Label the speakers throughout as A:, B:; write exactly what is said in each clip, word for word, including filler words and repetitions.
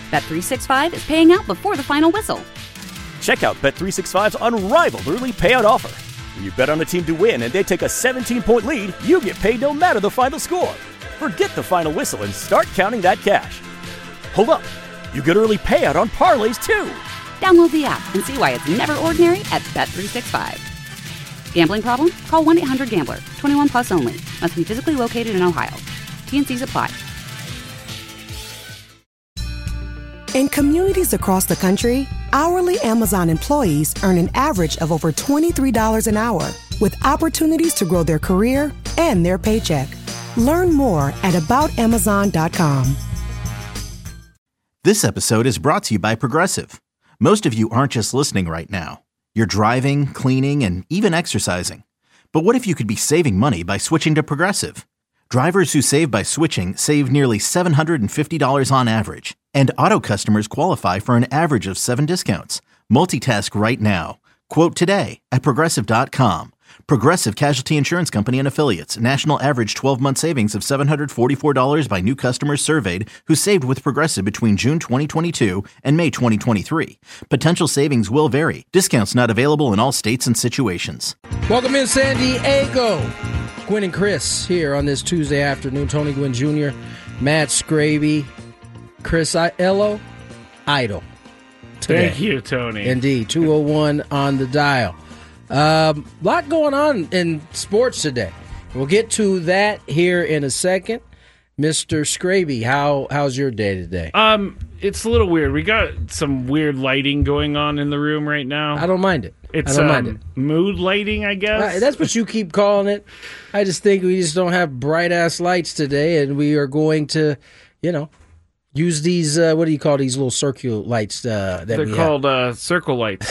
A: Bet three sixty-five is paying out before the final whistle.
B: Check out Bet three sixty-five's unrivaled early payout offer. When you bet on a team to win and they take a seventeen-point lead, you get paid no matter the final score. Forget the final whistle and start counting that cash. Hold up. You get early payout on parlays, too.
A: Download the app and see why it's never ordinary at Bet three sixty-five. Gambling problem? Call one eight hundred gambler. twenty-one plus only. Must be physically located in Ohio. T N Cs apply.
C: In communities across the country, hourly Amazon employees earn an average of over twenty-three dollars an hour, with opportunities to grow their career and their paycheck. Learn more at about amazon dot com.
D: This episode is brought to you by Progressive. Most of you aren't just listening right now. You're driving, cleaning, and even exercising. But what if you could be saving money by switching to Progressive? Drivers who save by switching save nearly seven hundred fifty dollars on average. And auto customers qualify for an average of seven discounts. Multitask right now. Quote today at progressive dot com. Progressive Casualty Insurance Company and Affiliates. National average twelve-month savings of seven hundred forty-four dollars by new customers surveyed who saved with Progressive between June twenty twenty-two and May twenty twenty-three. Potential savings will vary. Discounts not available in all states and situations.
E: Welcome in San Diego. Gwen and Chris here on this Tuesday afternoon. Tony Gwynn Junior, Matt Scraby, Chris I- Ello, Idol. Today.
F: Thank you, Tony.
E: Indeed, two oh one on the dial. A um, lot going on in sports today. We'll get to that here in a second. Mister Scraby, how how's your day today?
F: Um, it's a little weird. We got some weird lighting going on in the room right now.
E: I don't mind it.
F: It's
E: I don't
F: um,
E: mind it.
F: Mood lighting, I guess.
E: Uh, that's what you keep calling it. I just think we just don't have bright ass lights today, and we are going to, you know, use these. Uh, what do you call these little circular lights? Uh, that
F: They're
E: we
F: called uh, circle lights.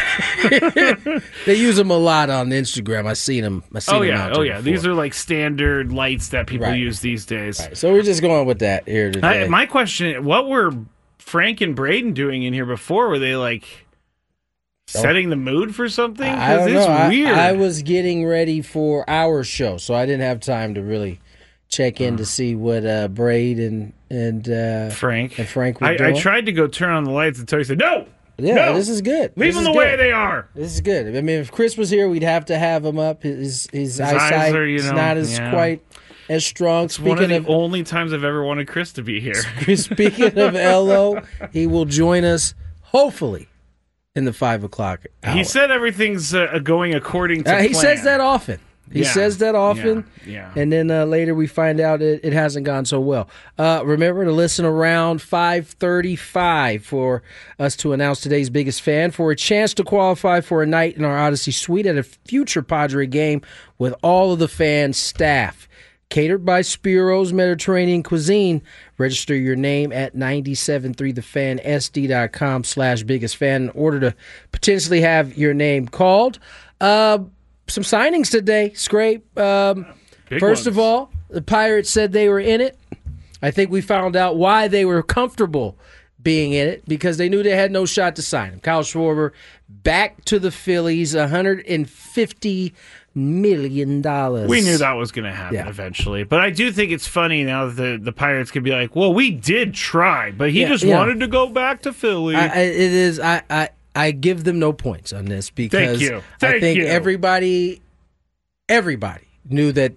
E: They use them a lot on Instagram. I've seen them. I've seen
F: oh
E: them
F: yeah,
E: out
F: oh
E: there
F: yeah.
E: before.
F: These are like standard lights that people
E: Right.
F: use these days.
E: Right. So we're just going with that here today.
F: I, my question: what were Frank and Braden doing in here before? Were they like setting the mood for something?
E: I don't
F: it's
E: know. I-
F: weird.
E: I, was getting ready for our show, so I didn't have time to really check in to see what uh, Braid and and uh,
F: Frank
E: and Frank were
F: I,
E: doing.
F: I tried to go turn on the lights and Tony said no.
E: Yeah,
F: no,
E: this is good.
F: Leave
E: This
F: them
E: is
F: the
E: good.
F: way they are.
E: This is good. I mean, if Chris was here, we'd have to have him up. His his,
F: His
E: eyesight
F: eyes are, you
E: is
F: know,
E: not as
F: yeah.
E: quite as strong.
F: It's
E: Speaking
F: one of the
E: of
F: only times I've ever wanted Chris to be here.
E: speaking of Ello, he will join us hopefully in the five o'clock hour.
F: He said everything's uh, going according to
E: Uh,
F: plan.
E: he says that often. He
F: Yeah.
E: says that often,
F: Yeah, yeah.
E: and then uh, later we find out it, it hasn't gone so well. Uh, remember to listen around five thirty-five for us to announce today's biggest fan for a chance to qualify for a night in our Odyssey Suite at a future Padre game with all of the fan staff. Catered by Spiro's Mediterranean Cuisine. Register your name at nine seven three the fan S D dot com slash biggest fan in order to potentially have your name called. Uh, some signings today, Scrape. Um,
F: Big
E: first
F: ones.
E: of all, the Pirates said they were in it. I think we found out why they were comfortable being in it, because they knew they had no shot to sign him. Kyle Schwarber back to the Phillies, one hundred fifty million dollars.
F: We knew that was going to happen
E: Yeah.
F: eventually. But I do think it's funny now that the, the Pirates could be like, well, we did try, but he
E: Yeah,
F: just
E: yeah.
F: wanted to go back to Philly.
E: I, I, it is. I, I I give them no points on this because
F: you.
E: I
F: Thank
E: think
F: you.
E: everybody, everybody knew that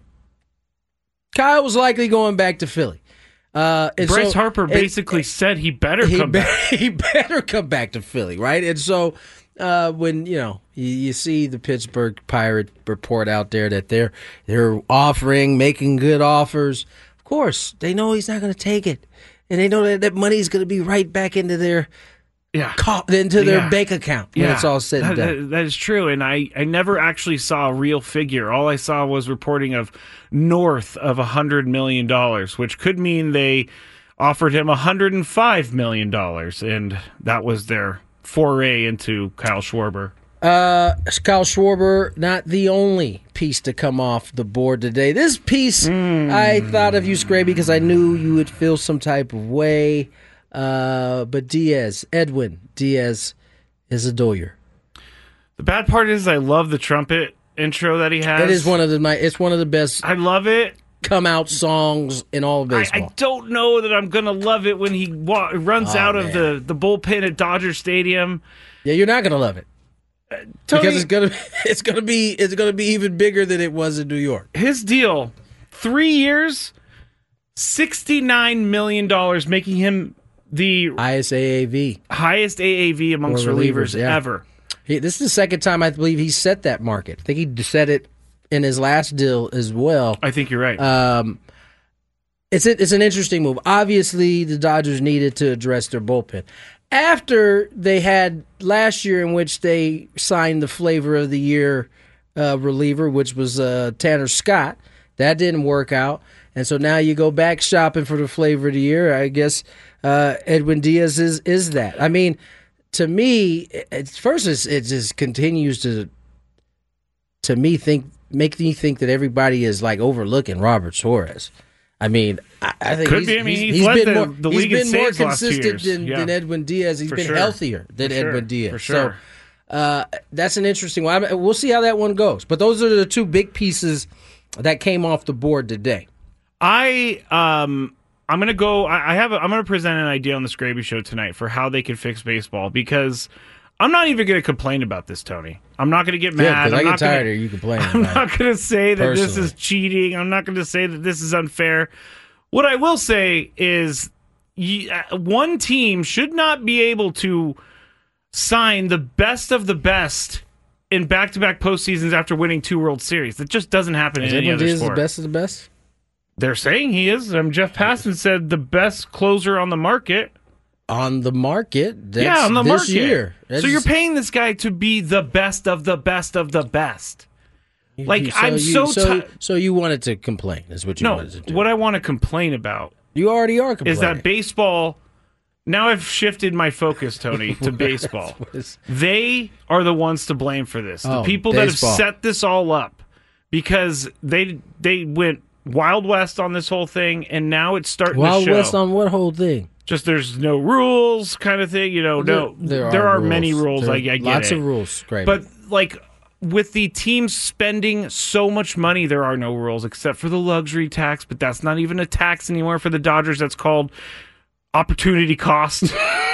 E: Kyle was likely going back to Philly. Uh, and
F: Bryce
E: so-
F: Harper
E: and-
F: basically said he better
E: he,
F: come
E: be-
F: back.
E: he better come back to Philly, right? And so uh, when you know you, you see the Pittsburgh Pirate report out there that they're they're offering, making good offers, of course they know he's not going to take it, and they know that that money is going to be right back into their
F: Yeah.
E: co- into their
F: Yeah.
E: bank account when it's all said and
F: That-
E: done.
F: that- that is true. And I, I never actually saw a real figure. All I saw was reporting of north of one hundred million dollars, which could mean they offered him one hundred five million dollars. And that was their foray into Kyle Schwarber.
E: Uh, Kyle Schwarber, not the only piece to come off the board today. This piece, I thought of you, Scraby, because I knew you would feel some type of way. Uh, but Diaz, Edwin Diaz, is a Doyer.
F: The bad part is I love the trumpet intro that he has.
E: It is one of the my. It's one of the best.
F: I love it.
E: come out songs in all of
F: I,
E: baseball.
F: I don't know that I'm going to love it when he wa- runs
E: Oh,
F: out of
E: man.
F: the, the bullpen at Dodger Stadium.
E: Yeah, you're not going to love it.
F: Tony,
E: Because it's gonna it's gonna be it's gonna be even bigger than it was in New York.
F: his deal, three years, sixty-nine million dollars, making him the
E: Highest A A V.
F: highest A A V amongst
E: For relievers,
F: relievers
E: yeah.
F: ever.
E: He, this is the second time I believe he set that market. I think he set it in his last deal as well.
F: I think you're right.
E: Um, it's a, it's an interesting move. Obviously, the Dodgers needed to address their bullpen. After they had last year in which they signed the flavor of the year uh, reliever, which was uh, Tanner Scott, that didn't work out. And so now you go back shopping for the flavor of the year. I guess uh, Edwin Diaz is is that. I mean, to me, at first it's, it just continues to to me think make me think that everybody is like overlooking Robert Suarez. I mean, I, I think
F: Could
E: he's,
F: be. I mean,
E: he's,
F: he's
E: he's
F: led
E: been
F: the-
E: more,
F: the
E: he's
F: league in
E: been more
F: saves the last two
E: consistent
F: years.
E: than,
F: Yeah.
E: than Edwin Diaz. He's
F: For
E: been
F: sure.
E: healthier than
F: For sure.
E: Edwin Diaz.
F: For sure.
E: So uh, that's an interesting one. I mean, we'll see how that one goes. But those are the two big pieces that came off the board today.
F: I um I'm gonna go. I I have. A, I'm gonna present an idea on the Scraby Show tonight for how they can fix baseball because I'm not even gonna complain about this, Tony. I'm not gonna get mad.
E: Yeah, because
F: I'm
E: I get
F: not
E: tired
F: gonna,
E: of you complaining.
F: I'm
E: about
F: not
E: it.
F: gonna say that this
E: Personally.
F: is cheating. I'm not gonna say that this is unfair. What I will say is, you, uh, one team should not be able to sign the best of the best in back-to-back postseasons after winning two World Series. That just doesn't happen
E: Is
F: in any
E: Edwin
F: other
E: Diaz the
F: sport.
E: best of the best?
F: They're saying he is. Um, Jeff Passan said the best closer on the market.
E: On the market, that's
F: yeah, on the
E: this
F: market.
E: year.
F: So
E: That's-
F: you're paying this guy to be the best of the best of the best. Like,
E: you-
F: I'm
E: you,
F: so
E: so,
F: ti-
E: so you wanted to complain, is what you
F: No,
E: wanted to do.
F: what I want to complain about
E: you already are complaining.
F: is that baseball. Now I've shifted my focus, Tony, to baseball.
E: is-
F: They are the ones to blame for this. The
E: Oh,
F: people
E: baseball.
F: that have set this all up because they they went Wild West on this whole thing, and now it's starting
E: Wild
F: to show.
E: West on what whole thing?
F: Just there's no rules kind of thing, you know. No,
E: There,
F: there, are,
E: rules.
F: many rules.
E: There
F: I,
E: are
F: I get
E: lots
F: it.
E: of rules. Great,
F: But like with the teams spending so much money, there are no rules except for the luxury tax. But that's not even a tax anymore for the Dodgers. That's called opportunity cost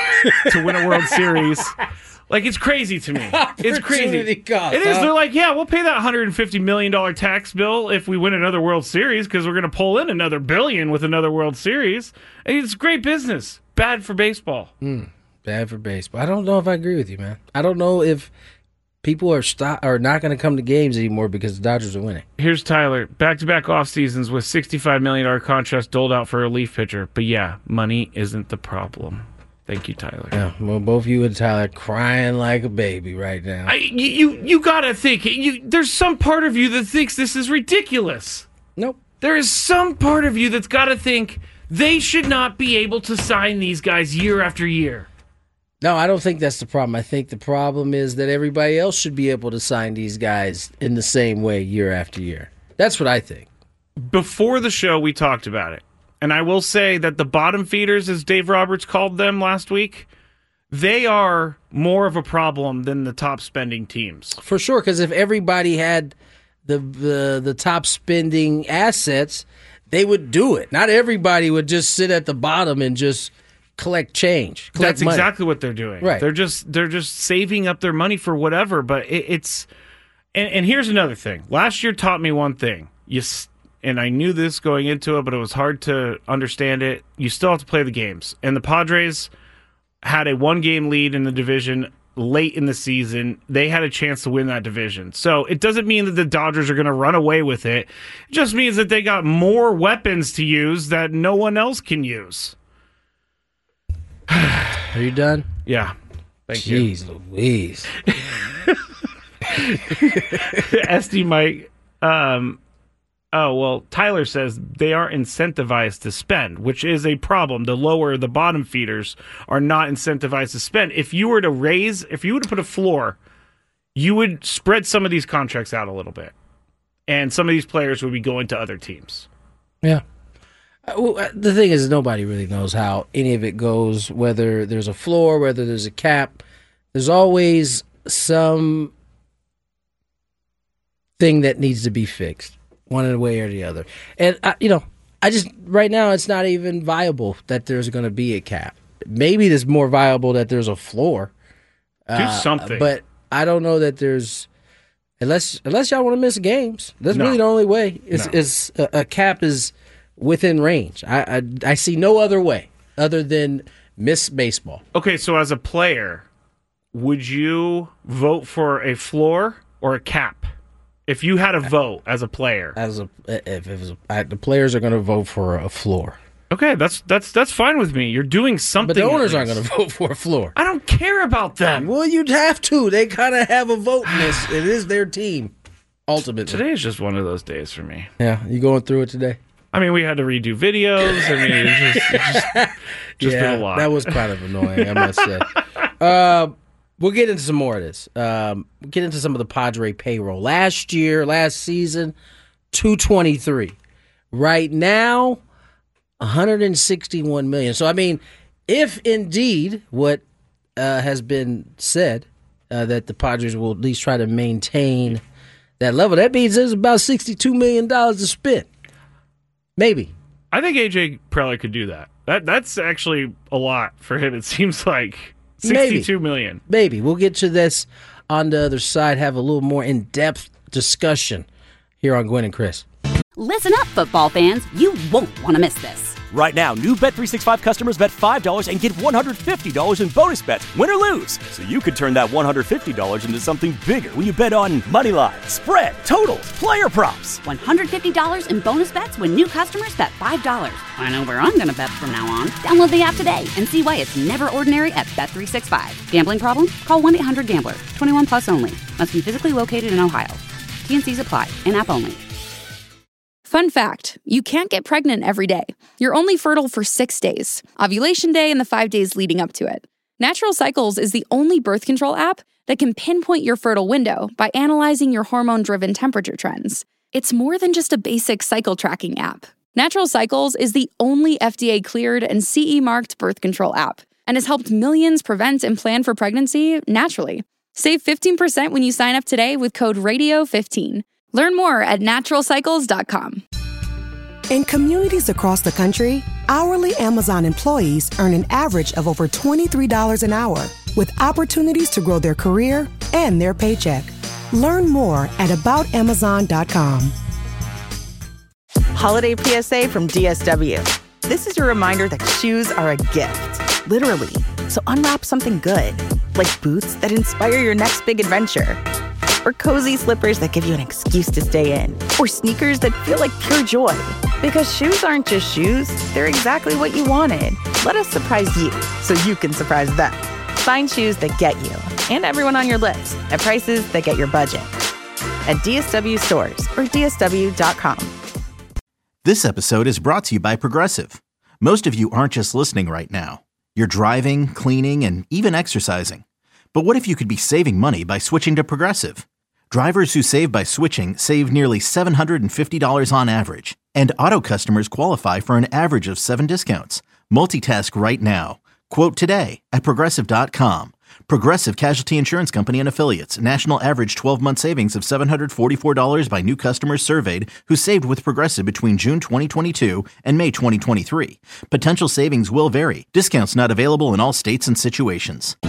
F: to win a World Series. Like, it's crazy to me. It's crazy.
E: Opportunity cost,
F: It is.
E: huh?
F: They're like, yeah, we'll pay that one hundred fifty million dollars tax bill if we win another World Series because we're going to pull in another billion with another World Series. And it's great business. Bad for baseball.
E: bad for baseball. I don't know if I agree with you, man. I don't know if people are stop are not going to come to games anymore because the Dodgers are winning.
F: Here's Tyler. Back-to-back off seasons with sixty-five million dollars contracts doled out for a relief pitcher. But yeah, money isn't the problem. Thank you, Tyler.
E: Yeah, well, both you and Tyler crying like a baby right now.
F: I, you, you you gotta think. You, there's some part of you that thinks this is ridiculous.
E: nope.
F: There is some part of you that's gotta think they should not be able to sign these guys year after year.
E: No, I don't think that's the problem. I think the problem is that everybody else should be able to sign these guys in the same way year after year. That's what I think.
F: Before the show, we talked about it. And I will say that the bottom feeders, as Dave Roberts called them last week, they are more of a problem than the top spending teams.
E: For sure, because if everybody had the, the the top spending assets, they would do it. Not everybody would just sit at the bottom and just collect change. Collect
F: That's
E: money.
F: exactly what they're doing.
E: Right.
F: They're just they're just saving up their money for whatever. But it, it's and, and here's another thing. Last year taught me one thing. You s- and I knew this going into it, but it was hard to understand it. You still have to play the games. And the Padres had a one-game lead in the division late in the season. They had a chance to win that division. So it doesn't mean that the Dodgers are going to run away with it. It just means that they got more weapons to use that no one else can use.
E: Are you done?
F: Yeah. Thank you.
E: Jeez Louise.
F: S D Mike. Um, oh, well, Tyler says they are incentivized to spend, which is a problem. The lower, the bottom feeders are not incentivized to spend. If you were to raise, if you were to put a floor, you would spread some of these contracts out a little bit. And some of these players would be going to other teams.
E: Yeah. Uh, well, uh, the thing is, nobody really knows how any of it goes, whether there's a floor, whether there's a cap. There's always some thing that needs to be fixed. one way or the other. And, I, you know, I just, right now, it's not even viable that there's going to be a cap. Maybe it's more viable that there's a floor.
F: Do
E: uh,
F: something.
E: But I don't know that there's, unless unless y'all want to miss games. That's
F: No.
E: really the only way. Is
F: No.
E: is a, a cap is within range. I, I I see no other way other than miss baseball.
F: Okay, so as a player, would you vote for a floor or a cap? If you had a vote as a player.
E: As a if it was a, I, the players are going to vote for a floor,
F: Okay, that's that's that's fine with me. You're doing something.
E: but the
F: at
E: owners aren't
F: least.
E: going to vote for a floor.
F: I don't care about them.
E: Well, you'd have to. They kind of have a vote in this. It is their team, ultimately.
F: Today is just one of those days for me.
E: Yeah, you going through it today?
F: I mean, we had to redo videos. I mean, it's just, it's just, just
E: yeah,
F: been a lot.
E: that was kind of annoying, I must say. Uh, we'll get into some more of this. Um, we'll get into some of the Padre payroll. Last year, last season, two twenty-three. Right now, one hundred sixty-one million dollars. So, I mean, if indeed what uh, has been said, uh, that the Padres will at least try to maintain that level, that means there's about sixty-two million dollars to spend. Maybe.
F: I think A J Preller could do that. That that's actually a lot for him. It seems like sixty-two million.
E: Maybe. We'll get to this on the other side, have a little more in-depth discussion here on Gwen and Chris.
A: Listen up, football fans. You won't want to miss this.
B: Right now, new Bet three sixty-five customers bet five dollars and get one hundred fifty dollars in bonus bets, win or lose. So you could turn that one hundred fifty dollars into something bigger when you bet on money line, spread, totals, player props.
A: one hundred fifty dollars in bonus bets when new customers bet five dollars. I know where I'm going to bet from now on. Download the app today and see why it's never ordinary at Bet three sixty-five. Gambling problem? Call one eight hundred gambler. twenty-one plus only. Must be physically located in Ohio. T N Cs apply. In-app only.
G: Fun fact, you can't get pregnant every day. You're only fertile for six days, ovulation day and the five days leading up to it. Natural Cycles is the only birth control app that can pinpoint your fertile window by analyzing your hormone-driven temperature trends. It's more than just a basic cycle tracking app. Natural Cycles is the only F D A-cleared and C E-marked birth control app and has helped millions prevent and plan for pregnancy naturally. Save fifteen percent when you sign up today with code radio fifteen. Learn more at natural cycles dot com.
C: In communities across the country, hourly Amazon employees earn an average of over twenty-three dollars an hour, with opportunities to grow their career and their paycheck. Learn more at about amazon dot com.
H: Holiday P S A from D S W. This is your reminder that shoes are a gift, literally. So unwrap something good, like boots that inspire your next big adventure, or cozy slippers that give you an excuse to stay in, or sneakers that feel like pure joy. Because shoes aren't just shoes, they're exactly what you wanted. Let us surprise you so you can surprise them. Find shoes that get you and everyone on your list at prices that get your budget. At D S W stores or D S W dot com.
D: This episode is brought to you by Progressive. Most of you aren't just listening right now. You're driving, cleaning, and even exercising. But what if you could be saving money by switching to Progressive? Drivers who save by switching save nearly seven hundred fifty dollars on average. And auto customers qualify for an average of seven discounts. Multitask right now. Quote today at Progressive dot com. Progressive Casualty Insurance Company and Affiliates. National average twelve-month savings of seven hundred forty-four dollars by new customers surveyed who saved with Progressive between June twenty twenty-two and May twenty twenty-three. Potential savings will vary. Discounts not available in all states and situations.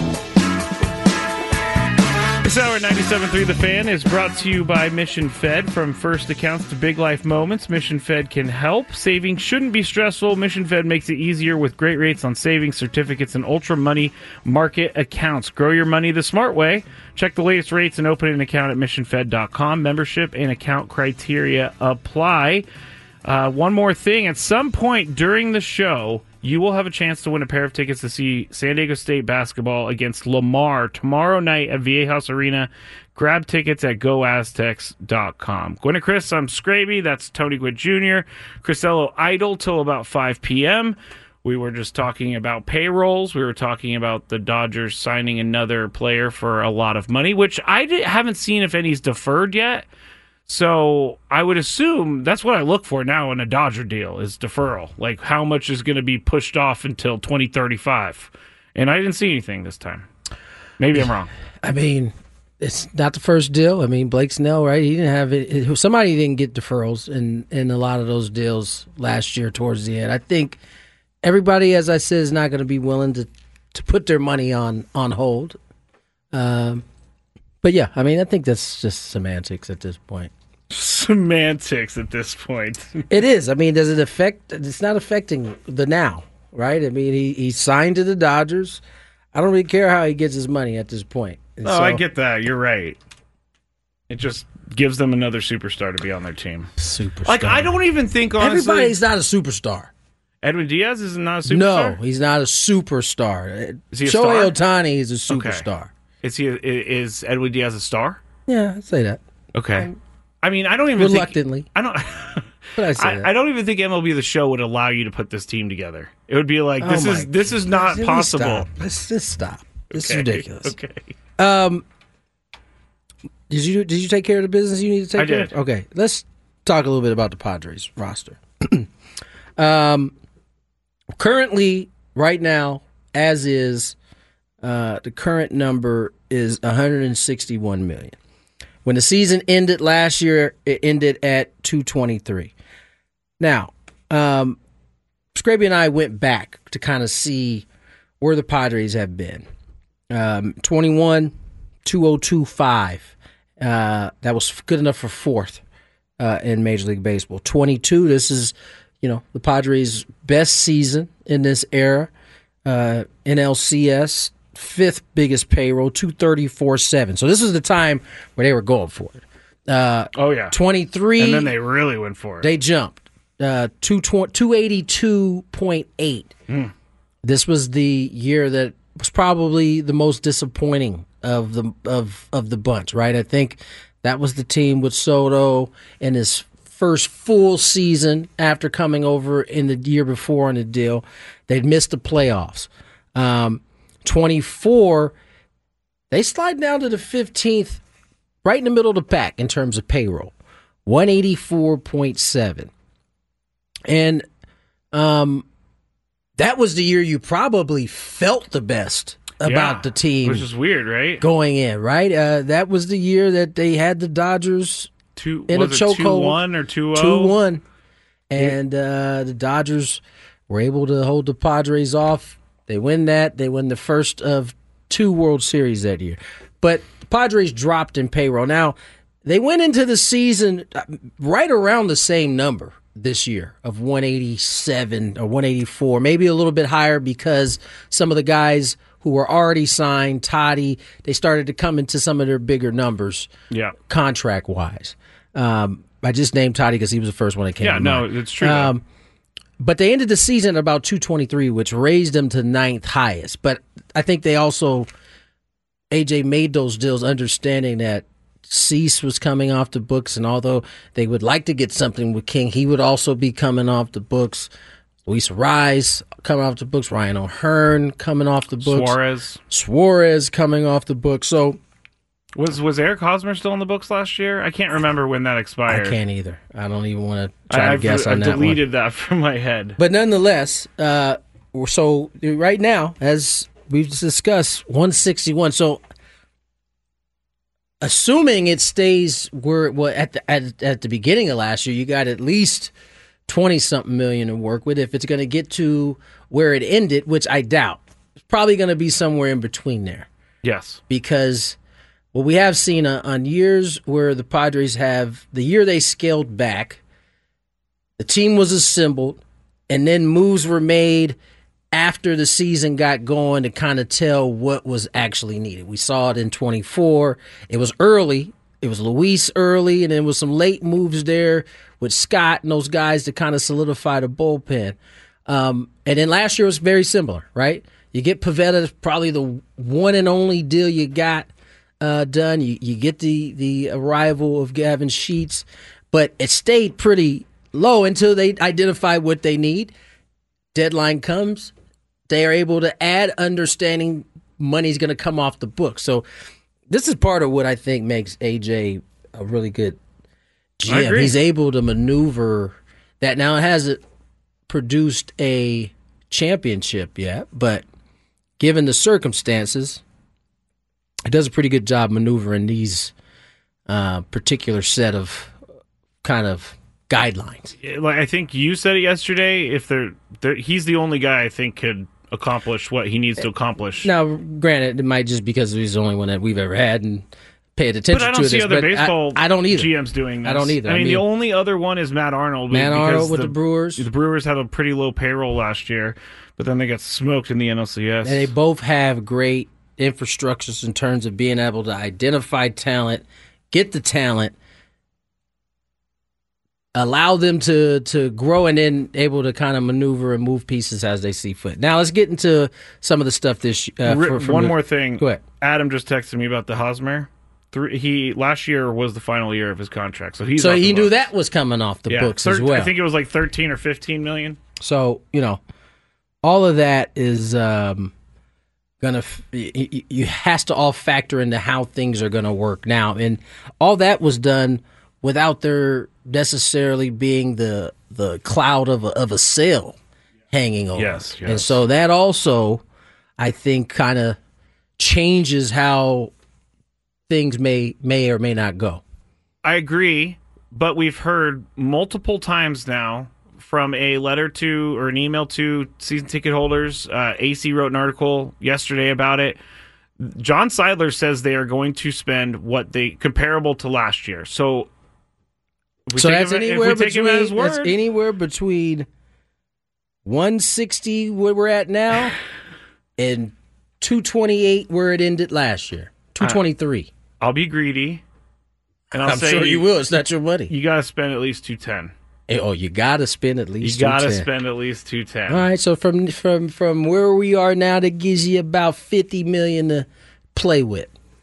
F: This hour ninety-seven point three The Fan is brought to you by Mission Fed. From first accounts to big life moments, Mission Fed can help. Saving shouldn't be stressful. Mission Fed makes it easier with great rates on savings, certificates, and ultra money market accounts. Grow your money the smart way. Check the latest rates and open an account at mission fed dot com. Membership and account criteria apply. Uh, one more thing. At some point during the show, you will have a chance to win a pair of tickets to see San Diego State basketball against Lamar tomorrow night at Viejas Arena. Grab tickets at go aztecs dot com. Gwen and Chris, I'm Scraby. That's Tony Gwynn Junior Crisello idle till about five p.m. We were just talking about payrolls. We were talking about the Dodgers signing another player for a lot of money, which I did, haven't seen if any's deferred yet. So I would assume that's what I look for now in a Dodger deal is deferral. Like how much is going to be pushed off until twenty thirty-five. And I didn't see anything this time. Maybe I'm wrong.
E: I mean, it's not the first deal. I mean, Blake Snell, right? He didn't have it. Somebody didn't get deferrals in, in a lot of those deals last year towards the end. I think everybody, as I said, is not going to be willing to, to put their money on, on hold. Um, but, yeah, I mean, I think that's just semantics at this point.
F: Semantics at this point.
E: It is. I mean, does it affect? It's not affecting the now, right? I mean, he, he signed to the Dodgers. I don't really care how he gets his money at this point. And
F: oh,
E: so,
F: I get that. You're right. It just gives them another superstar to be on their team.
E: Superstar.
F: Like, I don't even think, honestly...
E: Everybody's not a superstar.
F: Edwin Diaz is not a superstar?
E: No, he's not a superstar.
F: Is he a
E: Shohei
F: star?
E: Ohtani is a superstar.
F: Okay. Is he? A, is Edwin Diaz a star?
E: Yeah, I'd say that.
F: Okay. I mean, I don't even
E: Reluctantly.
F: Think, I don't...
E: But I, say
F: I,
E: that.
F: I don't even think M L B The Show would allow you to put this team together. It would be like, this
E: oh
F: is this is not
E: Let's
F: possible.
E: Stop. Let's just stop. This
F: Okay.
E: is ridiculous.
F: Okay.
E: Um, did you did you take care of the business you need to take
F: I
E: care
F: did.
E: of? Okay, let's talk a little bit about the Padres roster. um, currently, right now, as is, uh, the current number is one hundred sixty-one million. When the season ended last year, it ended at two twenty-three. Now, um, Scraby and I went back to kind of see where the Padres have been. Um, twenty-one, two oh two five. Uh, that was good enough for fourth uh, in Major League Baseball. twenty-two, this is, you know, the Padres' best season in this era. Uh, N L C S, fifth biggest payroll, two thirty-four seven. So this is the time where they were going for it. Uh,
F: Oh, yeah.
E: twenty-three.
F: And then they really went for it.
E: They jumped. Uh, two eighty-two point eight.
F: Mm.
E: This was the year that was probably the most disappointing of the of of the bunch, right? I think that was the team with Soto in his first full season after coming over in the year before on the deal. They'd missed the playoffs. Um, twenty-four, they slide down to the fifteenth, right in the middle of the pack in terms of payroll, one eighty-four point seven. And um, that was the year you probably felt the best about
F: Yeah,
E: the team.
F: Which is weird, right?
E: Going in, right? Uh, that was the year that they had the Dodgers
F: Two,
E: in
F: was
E: a
F: it
E: chokehold.
F: two one or two oh?
E: two one. And uh, the Dodgers were able to hold the Padres off. They win that. They win the first of two World Series that year. But the Padres dropped in payroll. Now, they went into the season right around the same number this year of one eighty-seven or one eighty-four, maybe a little bit higher because some of the guys who were already signed, Toddy, they started to come into some of their bigger numbers,
F: Yeah.
E: contract-wise. Um, I just named Toddy because he was the first one that came
F: Yeah,
E: to
F: no,
E: mind.
F: it's true.
E: Um, but they ended the season at about two twenty-three, which raised them to ninth highest. But I think they also, A J made those deals understanding that Cease was coming off the books, and although they would like to get something with King, he would also be coming off the books. Luis Rise coming off the books. Ryan O'Hearn coming off the books.
F: Suarez.
E: Suarez coming off the books. So
F: Was was Eric Hosmer still in the books last year? I can't remember when that expired.
E: I can't either. I don't even want to try
F: I,
E: to
F: I've,
E: guess on
F: I've
E: that one.
F: deleted that from my head.
E: But nonetheless, uh, so right now, as we've discussed, one sixty-one. So assuming it stays where it was at the, at, at the beginning of last year, you got at least twenty-something million to work with. If it's going to get to where it ended, which I doubt, it's probably going to be somewhere in between there.
F: Yes.
E: Because what we have seen on, on years where the Padres have, the year they scaled back, the team was assembled, and then moves were made after the season got going to kind of tell what was actually needed. We saw it in twenty-four. It was early. It was Luis early, and then was some late moves there with Scott and those guys to kind of solidify the bullpen. Um, and then last year was very similar, right? You get Pivetta, probably the one and only deal you got uh, done. You, you get the, the arrival of Gavin Sheets, but it stayed pretty low until they identify what they need. Deadline comes. They are able to add understanding money's going to come off the book. So this is part of what I think makes A J a really good G M. He's able to maneuver that. Now, it hasn't produced a championship yet, but given the circumstances, does a pretty good job maneuvering these uh, particular set of kind of guidelines.
F: Like I think you said it yesterday. If they're, they're he's the only guy I think could accomplish what he needs to accomplish.
E: Now, granted, it might just because he's the only one that we've ever had and paid attention to.
F: But I don't
E: to
F: see
E: this,
F: other
E: but
F: baseball
E: I, I don't either.
F: G Ms doing this.
E: I don't either.
F: I mean,
E: I mean
F: the only other one is Matt Arnold.
E: Matt
F: because
E: Arnold with the, the Brewers.
F: The Brewers had a pretty low payroll last year, but then they got smoked in the N L C S.
E: And they both have great infrastructures in terms of being able to identify talent, get the talent, allow them to to grow, and then able to kind of maneuver and move pieces as they see fit. Now let's get into some of the stuff this. Uh, for, for
F: One
E: the,
F: more thing.
E: Go ahead.
F: Adam just texted me about the Hosmer. Three, he last year was the final year of his contract, so he's
E: so
F: off the
E: he knew
F: books.
E: that was coming off the
F: yeah,
E: books
F: thir-
E: as well.
F: I think it was like thirteen or fifteen million.
E: So you know, all of that is um, gonna you, you has to all factor into how things are gonna work now, and all that was done without there necessarily being the the cloud of a, of a sale hanging over.
F: Yes, yes.
E: And so that also, I think, kind of changes how things may may or may not go.
F: I agree, but we've heard multiple times now from a letter to or an email to season ticket holders. Uh, A C wrote an article yesterday about it. John Seidler says they are going to spend what they comparable to last year. So, if we
E: so
F: take
E: that's
F: him,
E: anywhere
F: if we take him at his
E: between that's
F: word,
E: anywhere between one sixty where we're at now and two twenty-eight where it ended last year. two twenty-three.
F: I'll be greedy, and I'll
E: I'm
F: say
E: sure you will. It's not your money.
F: You got to spend at least two ten.
E: Hey, oh, you got to spend at
F: You
E: least.
F: got to
E: two ten.
F: spend at least two ten.
E: All right. So from from from where we are now, that gives you about fifty million to play with.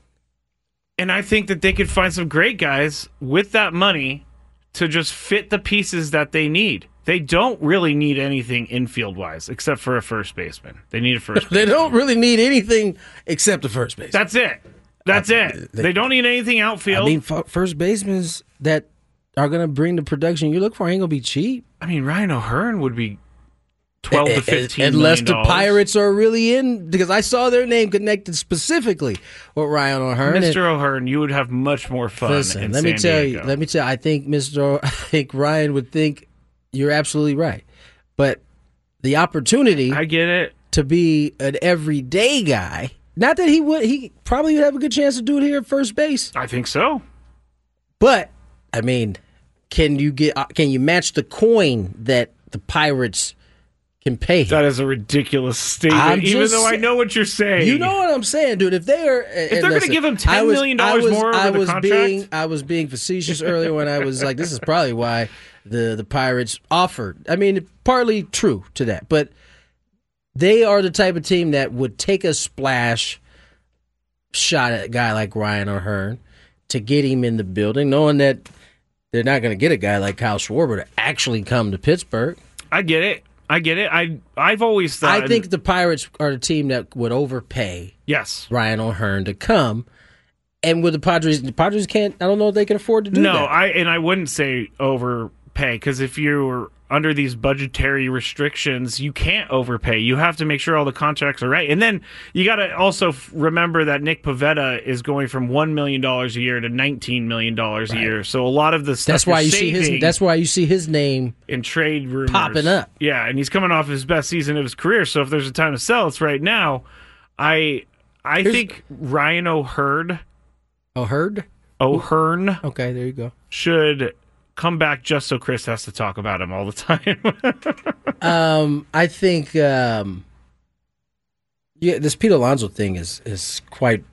F: And I think that they could find some great guys with that money to just fit the pieces that they need. They don't really need anything infield wise, except for a first baseman. They need a first baseman.
E: They don't really need anything except the first base.
F: That's it. That's
E: Uh,
F: it.
E: they-
F: They don't need anything outfield.
E: I mean, f- first basemen that are going to bring the production you look for ain't going to be cheap.
F: I mean, Ryan O'Hearn would be twelve to fifteen
E: unless
F: million
E: the
F: dollars.
E: Pirates are really in, because I saw their name connected specifically with Ryan O'Hearn.
F: Mister O'Hearn, you would have much more fun.
E: Listen,
F: in
E: let me
F: San
E: tell
F: Diego.
E: you. Let me tell you. I think Mister O- I think Ryan would think you're absolutely right, but the opportunity
F: I get it.
E: to be an everyday guy. Not that he would. He probably would have a good chance to do it here at first base.
F: I think so.
E: But I mean, can you get? Uh, can you match the coin that the Pirates can pay him?
F: That is a ridiculous statement.
E: I'm
F: Even
E: just
F: though I
E: say-
F: know what you're saying.
E: You know what I'm saying, dude. If they are, if
F: they're gonna give him ten million dollars more over
E: I
F: the
E: was
F: contract?
E: being, I was being facetious earlier when I was like, this is probably why the the Pirates offered. I mean, partly true to that, but they are the type of team that would take a splash shot at a guy like Ryan O'Hearn to get him in the building, knowing that they're not going to get a guy like Kyle Schwarber to actually come to Pittsburgh.
F: I get it. I get it. I I've always thought.
E: I think the Pirates are the team that would overpay
F: yes.
E: Ryan O'Hearn to come. And with the Padres, the Padres can't. I don't know if they can afford to do
F: No,
E: that.
F: I and I wouldn't say overpay because if you're under these budgetary restrictions, you can't overpay. You have to make sure all the contracts are right, and then you got to also f- remember that Nick Pivetta is going from one million dollars a year to nineteen million dollars a year. So a lot of the stuff
E: That's why
F: you're
E: you see his.
F: saving
E: That's why you see his name.
F: in trade rumors
E: popping up.
F: Yeah, and he's coming off his best season of his career. So if there's a time to sell, it's right now. I I
E: Here's-
F: think Ryan O'Hearn
E: O'Hearn.
F: O'Hearn
E: Okay, there you go.
F: should come back just so Chris has to talk about him all the time.
E: Um, I think. Um, yeah, this Pete Alonso thing is is quite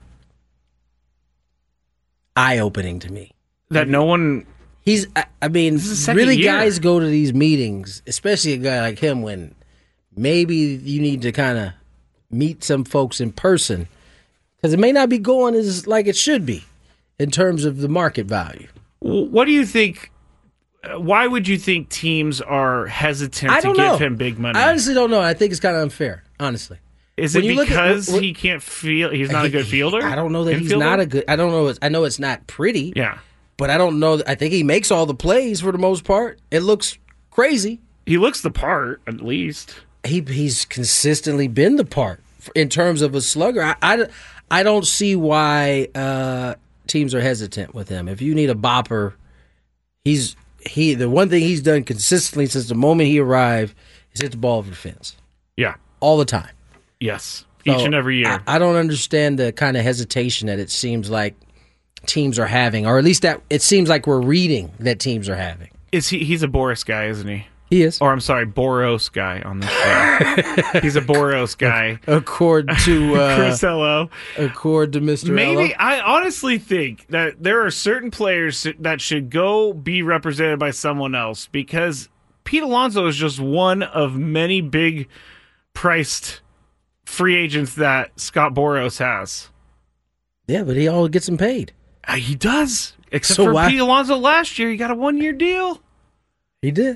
E: eye opening to me.
F: that no one.
E: He's. I, I mean,
F: is his second
E: really,
F: year.
E: guys go to these meetings, especially a guy like him, when maybe you need to kind of meet some folks in person because it may not be going as like it should be in terms of the market value.
F: What do you think? uh, Why would you think teams are hesitant
E: I
F: to
E: don't
F: give
E: know.
F: him big money?
E: I honestly don't know. I think it's kind of unfair, honestly.
F: Is
E: when
F: it
E: you look at-
F: because
E: what-
F: he can't feel? He's not a good fielder.
E: I don't know that he's
F: Infielder?
E: not a good. I don't know. I know it's not pretty.
F: Yeah,
E: But I don't know. I think he makes all the plays for the most part. It looks crazy.
F: he looks the part at least.
E: He he's consistently been the part in terms of a slugger, I, I, I don't see why uh, teams are hesitant with him. If you need a bopper, he's he. The one thing he's done consistently since the moment he arrived is hit the ball over the fence.
F: Yeah,
E: all the time.
F: Yes, each
E: so
F: and every year.
E: I, I don't understand the kind of hesitation that it seems like teams are having, or at least that it seems like we're reading that teams are having.
F: Is he? He's a Boris guy, isn't he?
E: He is.
F: Or I'm sorry, Boros guy on this show. He's a Boros guy.
E: Accord to uh,
F: Chris Ello.
E: Accord to Mister
F: Maybe
E: Ello.
F: I honestly think that there are certain players that should go be represented by someone else, because Pete Alonso is just one of many big priced free agents that Scott Boros has.
E: Yeah, but he all gets him paid.
F: Uh, he does. Except
E: So
F: for
E: why-
F: Pete Alonso last year, he got a one-year deal.
E: He did.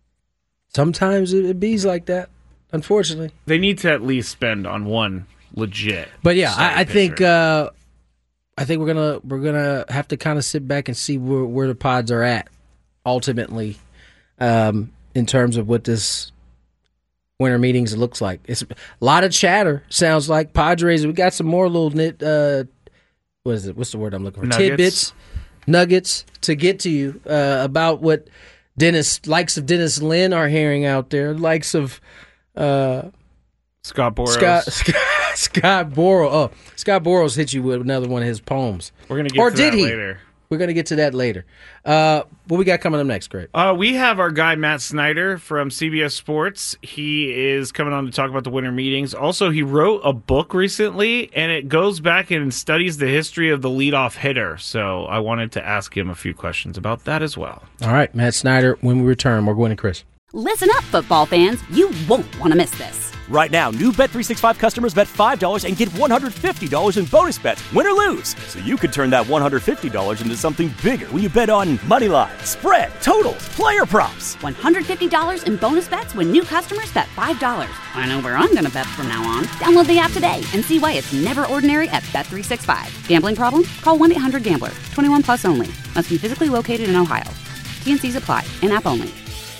E: Sometimes it, it bees like that, unfortunately.
F: They need to at least spend on one legit.
E: But yeah,
F: starting
E: I, I think
F: pitcher.
E: uh, I think we're gonna we're gonna have to kind of sit back and see where, where the Pods are at ultimately, um, in terms of what this winter meetings looks like. It's a lot of chatter. Sounds like Padres. We got some more little nit. Uh, what is it? What's the word I'm looking for?
F: Nuggets.
E: Tidbits, nuggets to get to you uh, about what Dennis likes of Dennis Lynn are hearing out there. Likes of uh,
F: Scott Boros.
E: Scott Scott, Scott Boros. Oh, Scott Boros hit you with another one of his poems.
F: We're gonna get
E: or
F: to
E: did
F: that
E: he?
F: later.
E: We're gonna get to that later. Uh, what we got coming up next, Greg?
F: Uh, we have our guy Matt Snyder from C B S Sports. He is coming on to talk about the winter meetings. Also, he wrote a book recently, and it goes back and studies the history of the leadoff hitter. So I wanted to ask him a few questions about that as well.
E: All right, Matt Snyder. When we return, we're going to Chris.
A: Listen up, football fans. You won't want to miss this.
B: Right now, new Bet three sixty-five customers bet five dollars and get one hundred fifty dollars in bonus bets, win or lose. So you could turn that one hundred fifty dollars into something bigger when you bet on money line, spread, totals, player props.
A: one hundred fifty dollars in bonus bets when new customers bet five dollars. I know where I'm going to bet from now on. Download the app today and see why it's never ordinary at Bet three sixty-five. Gambling problem? Call one eight hundred gambler. twenty-one plus only. Must be physically located in Ohio. T and C's apply. In-app only.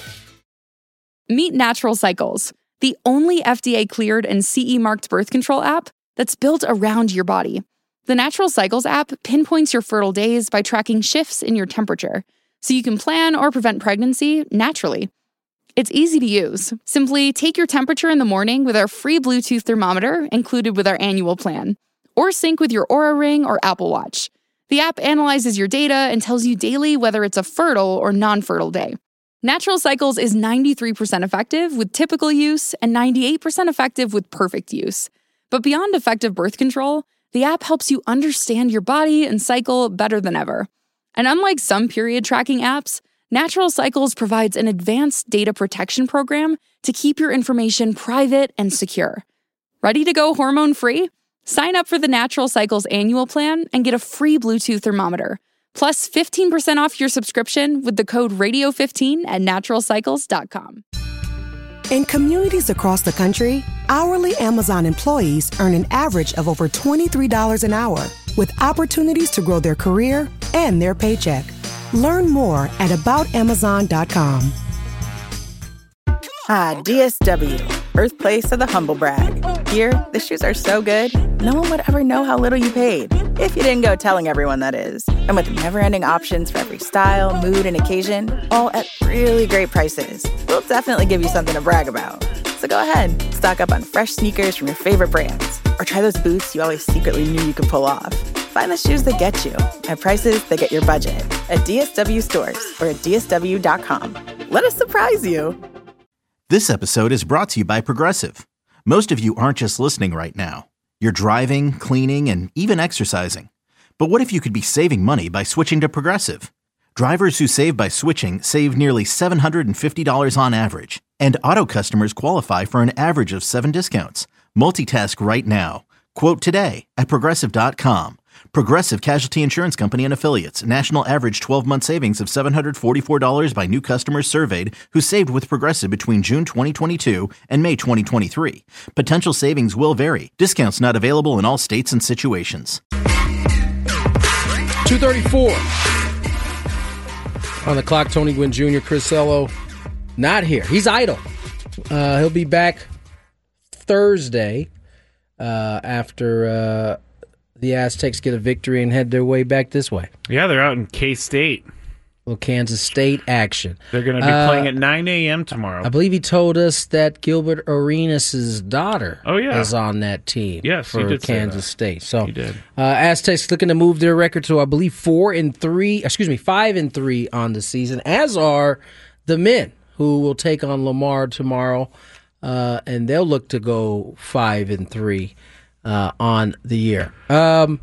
G: Meet Natural Cycles, the only F D A-cleared and C E-marked birth control app that's built around your body. The Natural Cycles app pinpoints your fertile days by tracking shifts in your temperature, so you can plan or prevent pregnancy naturally. It's easy to use. Simply take your temperature in the morning with our free Bluetooth thermometer included with our annual plan, or sync with your Oura Ring or Apple Watch. The app analyzes your data and tells you daily whether it's a fertile or non-fertile day. Natural Cycles is ninety-three percent effective with typical use and ninety-eight percent effective with perfect use. But beyond effective birth control, the app helps you understand your body and cycle better than ever. And unlike some period tracking apps, Natural Cycles provides an advanced data protection program to keep your information private and secure. Ready to go hormone-free? Sign up for the Natural Cycles annual plan and get a free Bluetooth thermometer. Plus fifteen percent off your subscription with the code radio fifteen at natural cycles dot com.
C: In communities across the country, hourly Amazon employees earn an average of over twenty-three dollars an hour, with opportunities to grow their career and their paycheck. Learn more at about amazon dot com.
H: Ah, D S W, birthplace of the humble brag. Here, the shoes are so good, no one would ever know how little you paid. If you didn't go telling everyone, that is. And with never-ending options for every style, mood, and occasion, all at really great prices, we'll definitely give you something to brag about. So go ahead, stock up on fresh sneakers from your favorite brands, or try those boots you always secretly knew you could pull off. Find the shoes that get you at prices that get your budget at D S W stores or at D S W dot com. Let us surprise you.
D: This episode is brought to you by Progressive. Most of you aren't just listening right now. You're driving, cleaning, and even exercising. But what if you could be saving money by switching to Progressive? Drivers who save by switching save nearly seven hundred fifty dollars on average. And auto customers qualify for an average of seven discounts. Multitask right now. Quote today at Progressive dot com. Progressive Casualty Insurance Company and Affiliates. National average twelve-month savings of seven hundred forty-four dollars by new customers surveyed who saved with Progressive between June twenty twenty-two and May twenty twenty-three. Potential savings will vary. Discounts not available in all states and situations.
E: two thirty-four on the clock. Tony Gwynn Junior, Chris Ello, not here. He's idle. Uh, he'll be back Thursday. uh, after uh, the Aztecs get a victory and head their way back this way.
F: Yeah, they're out in K-State.
E: Little Kansas State action.
F: They're going to be
E: uh,
F: playing at nine a.m. tomorrow.
E: I believe he told us that Gilbert Arenas' daughter
F: oh, yeah.
E: is on that team
F: yes,
E: for
F: he did
E: Kansas State. So
F: he did.
E: Uh, Aztecs looking to move their record to, I believe, four and three. Excuse me, five and three on the season. As are the men, who will take on Lamar tomorrow, uh, and they'll look to go five and three uh, on the year. Um,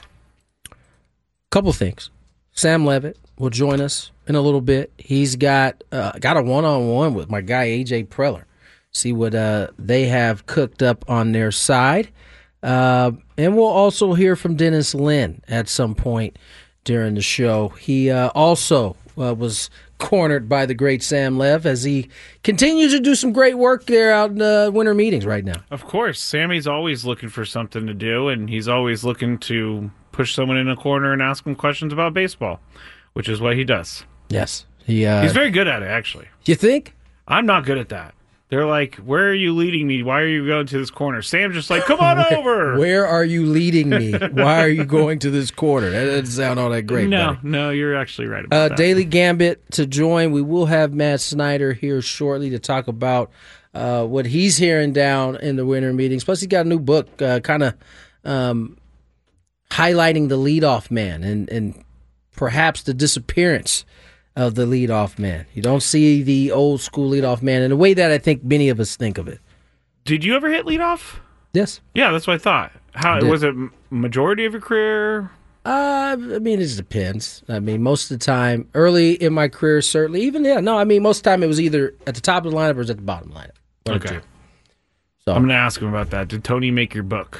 E: couple things. Sam Levitt will join us in a little bit. He's got uh, got a one-on-one with my guy A J Preller. See what uh, they have cooked up on their side. Uh, and we'll also hear from Dennis Lynn at some point during the show. He uh, also uh, was cornered by the great Sam Lev as he continues to do some great work there out in the winter meetings right now.
F: Of course. Sammy's always looking for something to do, and he's always looking to push someone in a corner and ask him questions about baseball, which is what he does.
E: Yes. He, uh,
F: He's very good at it, actually.
E: You think?
F: I'm not good at that. They're like, where are you leading me? Why are you going to this corner? Sam's just like, come on over.
E: Where are you leading me? Why are you going to this corner? That doesn't sound all that great.
F: No,
E: buddy.
F: no, you're actually right about
E: uh,
F: that.
E: Daily Gambit to join. We will have Matt Snyder here shortly to talk about uh, what he's hearing down in the winter meetings. Plus, he's got a new book uh, kind of um, highlighting the leadoff man and, and perhaps the disappearance of the leadoff man. You don't see the old school leadoff man in the way that I think many of us think of it.
F: Did you ever hit leadoff?
E: Yes.
F: Yeah, that's what I thought. How was it? Majority of your career?
E: Uh, I mean, it just depends. I mean, most of the time, early in my career, certainly. Even yeah, no, I mean, most of the time it was either at the top of the lineup or it was at the bottom of the lineup. One
F: Okay.
E: So
F: I'm going to ask him about that. Did Tony make your book?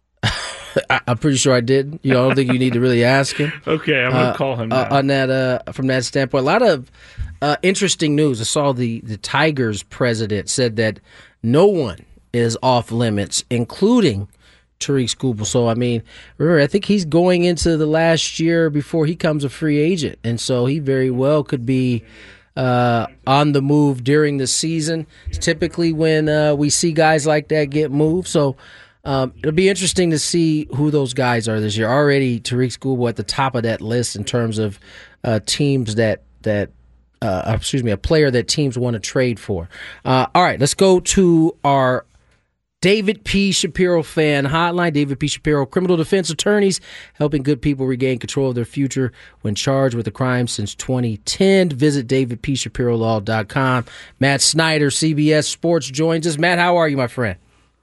E: I, I'm pretty sure I did. You know, I don't think you need to really ask him.
F: Okay, I'm going to
E: uh,
F: call him
E: uh,
F: now.
E: on that. Uh, from that standpoint, a lot of uh, interesting news. I saw the the Tigers president said that no one is off limits, including Tariq Skubal. So, I mean, remember, I think he's going into the last year before he becomes a free agent, and so he very well could be uh, on the move during the season. It's typically when uh, we see guys like that get moved. So. Um, it'll be interesting to see who those guys are this year. Already, Tariq Skubal at the top of that list in terms of uh, teams that that uh, excuse me, a player that teams want to trade for. Uh, all right, let's go to our David P. Shapiro fan hotline. David P. Shapiro, criminal defense attorneys helping good people regain control of their future when charged with a crime since twenty ten. Visit david p shapiro law dot com. Matt Snyder, C B S Sports, joins us. Matt, how are you, my friend?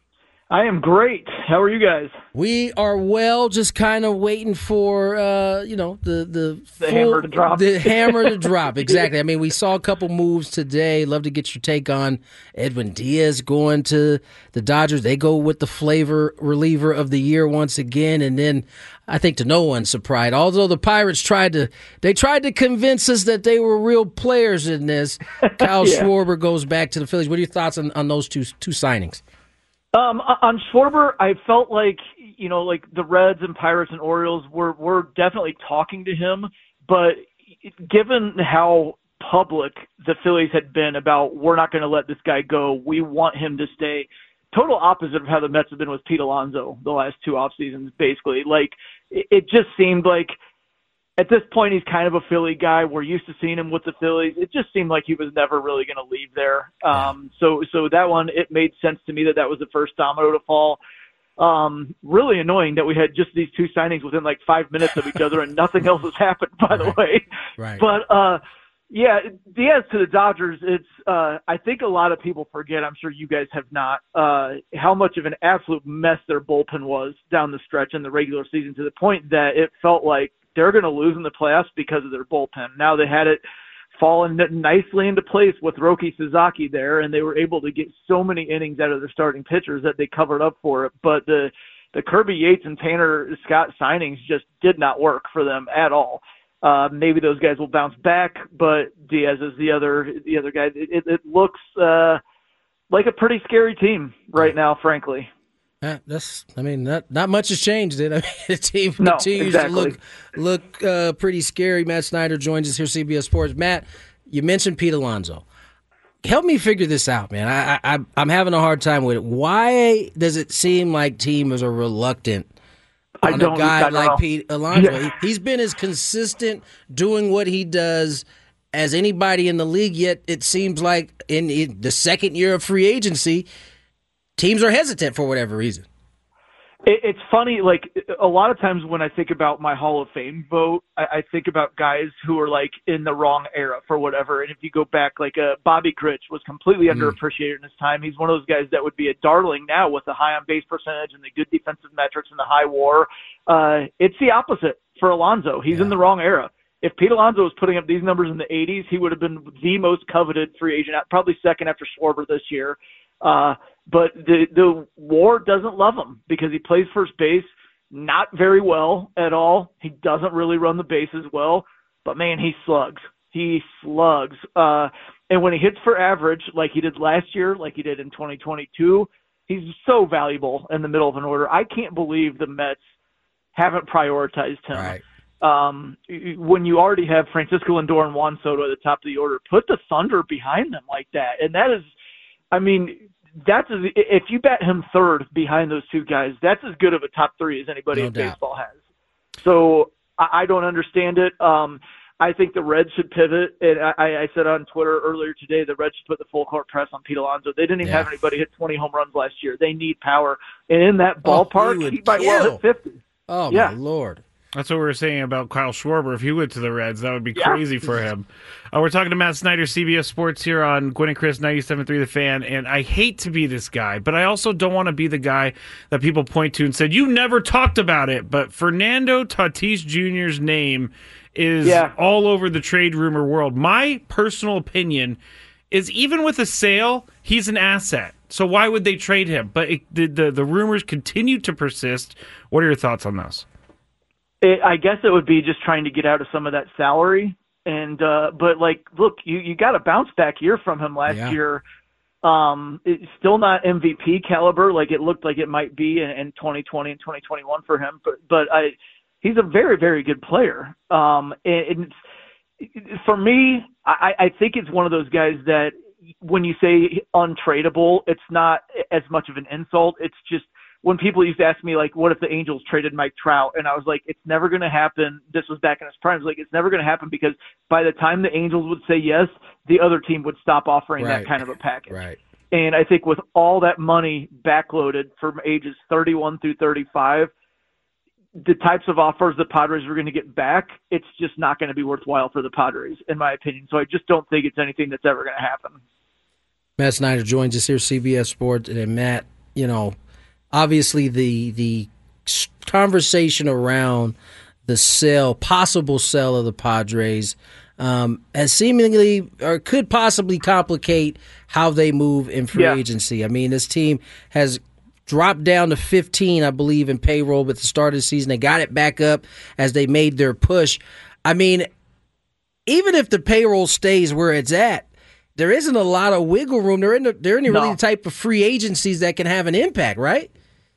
I: I am great. How are you guys?
E: We are well, just kind of waiting for, uh, you know, the the,
I: the
E: full,
I: hammer to drop.
E: The hammer to drop, exactly. I mean, we saw a couple moves today. Love to get your take on Edwin Diaz going to the Dodgers. They go with the flavor reliever of the year once again, and then I think to no one's surprise, although the Pirates tried to, they tried to convince us that they were real players in this. Kyle
I: yeah.
E: Schwarber goes back to the Phillies. What are your thoughts on, on those two two signings?
I: Um, on Schwarber, I felt like, you know, like the Reds and Pirates and Orioles were, were definitely talking to him, but given how public the Phillies had been about, we're not going to let this guy go, we want him to stay, total opposite of how the Mets have been with Pete Alonso the last two off seasons, basically. Like, it, it just seemed like at this point, he's kind of a Philly guy. We're used to seeing him with the Phillies. It just seemed like he was never really going to leave there. Um, so, so that one, it made sense to me that that was the first domino to fall. Um, really annoying that we had just these two signings within like five minutes of each other and nothing else has happened, by the
E: right.
I: way.
E: Right.
I: But, uh, yeah, Diaz to the Dodgers, it's, uh, I think a lot of people forget, I'm sure you guys have not, uh, how much of an absolute mess their bullpen was down the stretch in the regular season, to the point that it felt like they're going to lose in the playoffs because of their bullpen. Now they had it fallen nicely into place with Roki Sasaki there, and they were able to get so many innings out of their starting pitchers that they covered up for it. But the, the Kirby Yates and Tanner Scott signings just did not work for them at all. Uh, maybe those guys will bounce back, but Diaz is the other, the other guy. It, it looks uh, like a pretty scary team right now, frankly.
E: Uh, that's, I mean, not not much has changed. It. I mean, the team
I: no,
E: continues
I: exactly.
E: to look look uh, pretty scary. Matt Snyder joins us here, C B S Sports. Matt, you mentioned Pete Alonso. help me figure this out, man. I, I I'm having a hard time with it. Why does it seem like teams are reluctant on
I: I don't,
E: a guy
I: I don't
E: like
I: know.
E: Pete Alonso?
I: Yeah.
E: He, he's been as consistent doing what he does as anybody in the league, yet it seems like in, in the second year of free agency, teams are hesitant for whatever reason.
I: It, it's funny, like a lot of times when I think about my Hall of Fame vote, I, I think about guys who are like in the wrong era for whatever. And if you go back, like uh, Bobby Grich was completely
E: Mm.
I: underappreciated in his time. He's one of those guys that would be a darling now with the high on base percentage and the good defensive metrics and the high WAR. Uh, it's the opposite for Alonso. He's
E: Yeah.
I: in the wrong era. If Pete Alonso was putting up these numbers in the eighties, he would have been the most coveted free agent, probably second after Schwarber this year. Uh, but the the WAR doesn't love him because he plays first base not very well at all. He doesn't really run the bases well, but man, he slugs. He slugs. Uh, and when he hits for average, like he did last year, like he did in twenty twenty-two, he's so valuable in the middle of an order. I can't believe the Mets haven't prioritized him.
E: Right.
I: Um, when you already have Francisco Lindor and Juan Soto at the top of the order, put the Thunder behind them like that. And that is, I mean, that's as, if you bat him third behind those two guys, that's as good of a top three as anybody
E: No
I: in
E: doubt.
I: baseball has. So I, I don't understand it. Um, I think the Reds should pivot. And I, I said on Twitter earlier today, the Reds should put the full court press on Pete Alonso. They didn't even
E: Yeah.
I: have anybody hit twenty home runs last year. They need power. And in that
E: Oh,
I: ballpark,
E: he would
I: he might well
E: kill.
I: hit fifty.
E: Oh,
I: Yeah.
E: my Lord.
F: That's what we were saying about Kyle Schwarber. If he went to the Reds, that would be
I: Yeah.
F: crazy for him. Uh, we're talking to Matt Snyder, C B S Sports here on Gwynn and Chris, ninety-seven point three The Fan. And I hate to be this guy, but I also don't want to be the guy that people point to and said, you never talked about it. But Fernando Tatis Junior's name is
I: Yeah.
F: all over the trade rumor world. My personal opinion is even with a sale, he's an asset. So why would they trade him? But it, the, the, the rumors continue to persist. What are your thoughts on this?
I: It, I guess it would be just trying to get out of some of that salary. And uh, but like, look, you, you got a bounce back year from him last
E: Yeah.
I: year. Um, it's still not M V P caliber like it looked like it might be in, in twenty twenty and twenty twenty-one for him. But but I, he's a very very good player. Um, and it's, for me, I, I think it's one of those guys that when you say untradeable, it's not as much of an insult. It's just when people used to ask me, like, what if the Angels traded Mike Trout? And I was like, it's never going to happen. This was back in his prime. I was like, it's never going to happen because by the time the Angels would say yes, the other team would stop offering
E: Right.
I: that kind of a package.
E: Right.
I: And I think with all that money backloaded from ages thirty-one through thirty-five, the types of offers the Padres were going to get back, it's just not going to be worthwhile for the Padres, in my opinion. So I just don't think it's anything that's ever going to happen.
E: Matt Snyder joins us here, C B S Sports. And Matt, you know, obviously the the conversation around the sale, possible sale of the Padres, um, has seemingly or could possibly complicate how they move in free
I: Yeah.
E: agency. I mean, this team has dropped down to fifteen, I believe, in payroll at the start of the season. They got it back up as they made their push. I mean, even if the payroll stays where it's at, there isn't a lot of wiggle room. There isn't, there isn't really
I: No.
E: the type of free agencies that can have an impact, right?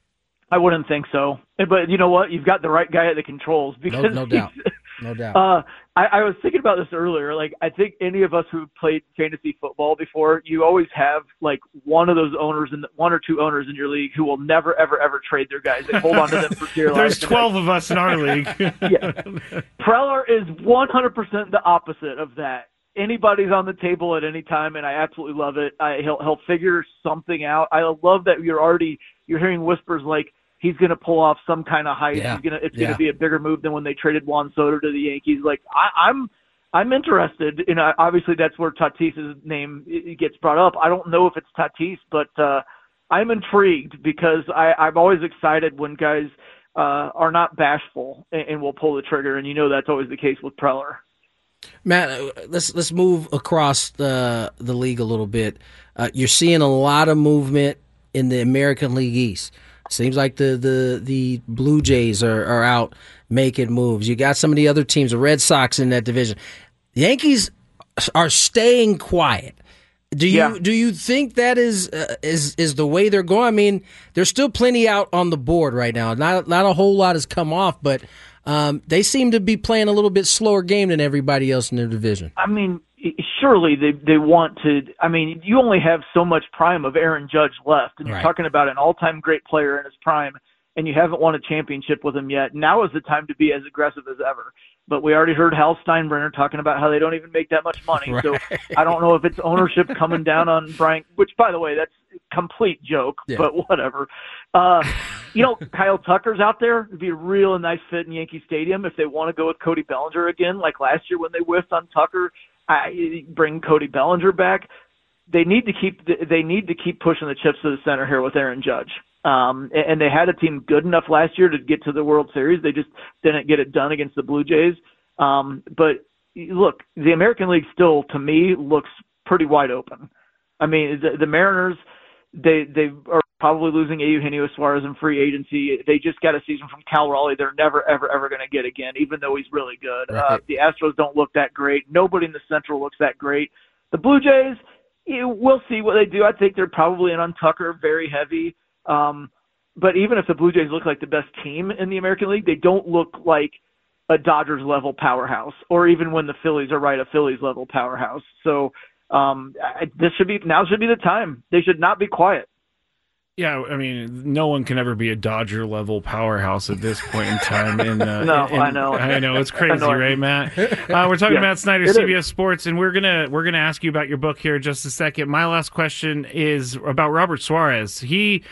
I: I wouldn't think so. But you know what? You've got the right guy at the controls. Because
E: No, no doubt.
I: he's-
E: No doubt.
I: Uh, I, I was thinking about this earlier. Like, I think any of us who played fantasy football before, you always have like one of those owners and one or two owners in your league who will never, ever, ever trade their guys. They hold on to them for dear life.
F: There's twelve of us in our league.
I: Yeah. Preller is one hundred percent the opposite of that. Anybody's on the table at any time, and I absolutely love it. I, he'll he'll figure something out. I love that you're already you're hearing whispers like he's going to pull off some kind of heist.
E: Yeah.
I: He's gonna it's
E: Yeah.
I: going to be a bigger move than when they traded Juan Soto to the Yankees. Like I, I'm I'm interested. You know, obviously that's where Tatis's name i- gets brought up. I don't know if it's Tatis, but uh, I'm intrigued because I, I'm always excited when guys uh, are not bashful and, and will pull the trigger, and you know that's always the case with Preller.
E: Matt, uh, let's let's move across the the league a little bit. Uh, you're seeing a lot of movement in the American League East. Seems like the the, the Blue Jays are, are out making moves. You got some of the other teams, the Red Sox in that division. The Yankees are staying quiet. Do you
I: Yeah.
E: do you think that is uh, is is the way they're going? I mean, there's still plenty out on the board right now. Not not a whole lot has come off, but um, they seem to be playing a little bit slower game than everybody else in their division.
I: I mean, surely they they want to. I mean, you only have so much prime of Aaron Judge left, and you're
E: Right.
I: talking about an all-time great player in his prime, and you haven't won a championship with him yet. Now is the time to be as aggressive as ever. But we already heard Hal Steinbrenner talking about how they don't even make that much money.
E: Right.
I: So I don't know if it's ownership coming down on Brian, which, by the way, that's a complete joke,
E: Yeah.
I: but whatever. Uh, you know, Kyle Tucker's out there. It'd be a real nice fit in Yankee Stadium if they want to go with Cody Bellinger again, like last year when they whiffed on Tucker. I, bring Cody Bellinger back. They need to keep they need to keep pushing the chips to the center here with Aaron Judge. Um, and they had a team good enough last year to get to the World Series. They just didn't get it done against the Blue Jays. Um, but look, the American League still, to me, looks pretty wide open. I mean, the, the Mariners, they they are probably losing Eugenio Suarez in free agency. They just got a season from Cal Raleigh they're never, ever, ever going to get again, even though he's really good.
E: Right.
I: Uh, the Astros don't look that great. Nobody in the Central looks that great. The Blue Jays, you, we'll see what they do. I think they're probably in on Tucker very heavy. Um, but even if the Blue Jays look like the best team in the American League, they don't look like a Dodgers level powerhouse, or even when the Phillies are right, a Phillies level powerhouse. So um, I, this should be now should be the time. They should not be quiet.
F: Yeah, I mean, no one can ever be a Dodger level powerhouse at this point in time. And, uh,
I: No,
F: and-
I: I know.
F: I know it's crazy,
I: Annoying.
F: right, Matt? Uh, we're talking
I: Yeah,
F: Matt Snyder,
I: it
F: C B S
I: is.
F: Sports, and we're gonna we're gonna ask you about your book here in just a second. My last question is about Robert Suarez. He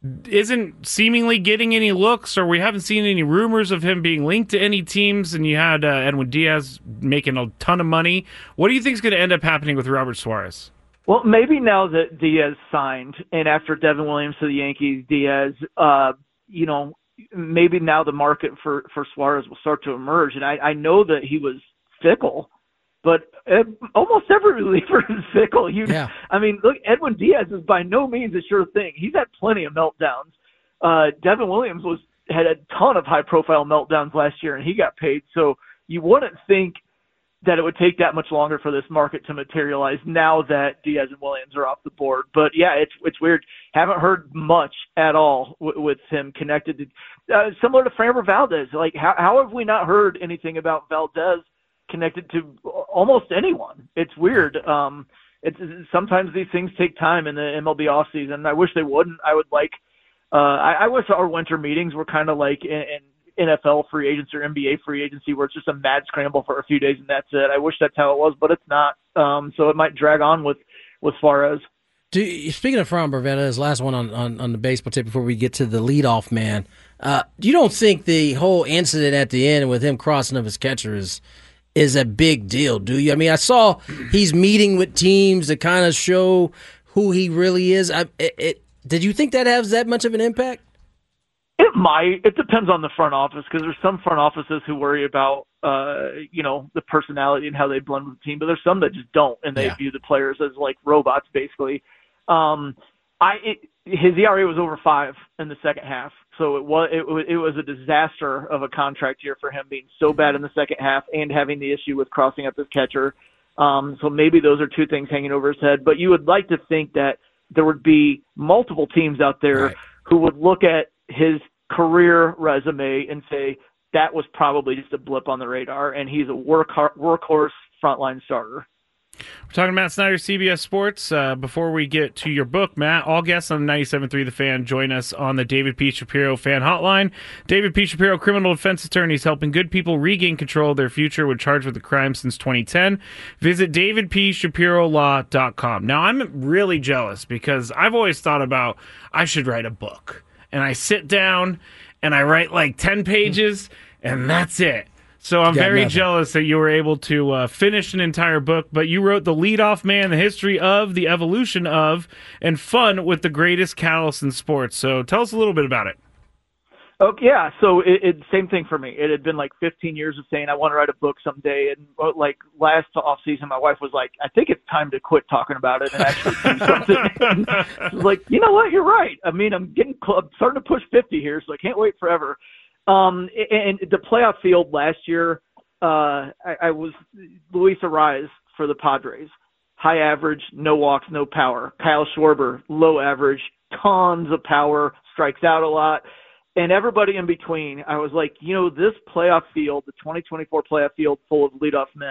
F: isn't seemingly getting any looks, or we haven't seen any rumors of him being linked to any teams. And you had uh, Edwin Diaz making a ton of money. What do you think is going to end up happening with Robert Suarez?
I: Well, maybe now that Diaz signed, and after Devin Williams to the Yankees, Diaz, uh, you know, maybe now the market for, for Suarez will start to emerge. And I, I know that he was fickle, but uh, almost every reliever is fickle. You,
E: Yeah.
I: I mean, look, Edwin Diaz is by no means a sure thing. He's had plenty of meltdowns. Uh, Devin Williams was had a ton of high-profile meltdowns last year, and he got paid. So you wouldn't think that it would take that much longer for this market to materialize now that Diaz and Williams are off the board. But yeah, it's it's weird. Haven't heard much at all w- with him connected to, uh, similar to Framber Valdez. Like how how have we not heard anything about Valdez connected to almost anyone? It's weird. Um, it's sometimes these things take time in the M L B offseason. I wish they wouldn't. I would like. Uh, I, I wish our winter meetings were kind of like in, in N F L free agents or N B A free agency where it's just a mad scramble for a few days and that's it. I wish that's how it was, but it's not. Um, so it might drag on with, with Suarez.
E: Do you, speaking of Framber Valdez, last one on, on, on the baseball tip before we get to the leadoff man. Uh, you don't think the whole incident at the end with him crossing up his catcher is is a big deal, do you? I mean, I saw he's meeting with teams to kind of show who he really is. I, it, it, did you think that has that much of an impact?
I: It might. It depends on the front office because there's some front offices who worry about, uh, you know, the personality and how they blend with the team, but there's some that just don't, and they
E: Yeah.
I: view the players as like robots, basically. Um, I it, his E R A was over five in the second half, so it was it, was- it was a disaster of a contract year for him, being so bad in the second half and having the issue with crossing up his catcher. Um, so maybe those are two things hanging over his head. But you would like to think that there would be multiple teams out there
E: Right.
I: who would look at his career resume and say that was probably just a blip on the radar, and he's a work workhorse frontline starter.
F: We're talking Matt Snyder, C B S Sports. Uh, before we get to your book, Matt, all guests on ninety-seven point three The Fan join us on the David P. Shapiro Fan Hotline. David P. Shapiro, criminal defense attorneys helping good people regain control of their future when charged with a crime since twenty ten. Visit david p shapiro law dot com. Now, I'm really jealous because I've always thought about I should write a book. And I sit down and I write like ten pages, and that's it. So I'm
E: Got
F: very
E: nothing.
F: jealous that you were able to uh, finish an entire book, but you wrote The Leadoff Man, the history of, the evolution of, and fun with the greatest catalyst in sports. So tell us a little bit about it.
I: Okay, yeah. So it, it same thing for me. It had been like fifteen years of saying I want to write a book someday, and uh, like last off season, my wife was like, "I think it's time to quit talking about it and actually do something." And I was like, "You know what? You're right. I mean, I'm getting cl- I'm starting to push fifty here, so I can't wait forever." Um, and the playoff field last year, uh, I, I was Luis Ariz for the Padres, high average, no walks, no power. Kyle Schwarber, low average, tons of power, strikes out a lot. And everybody in between, I was like, you know, this playoff field, the twenty twenty-four playoff field full of leadoff men,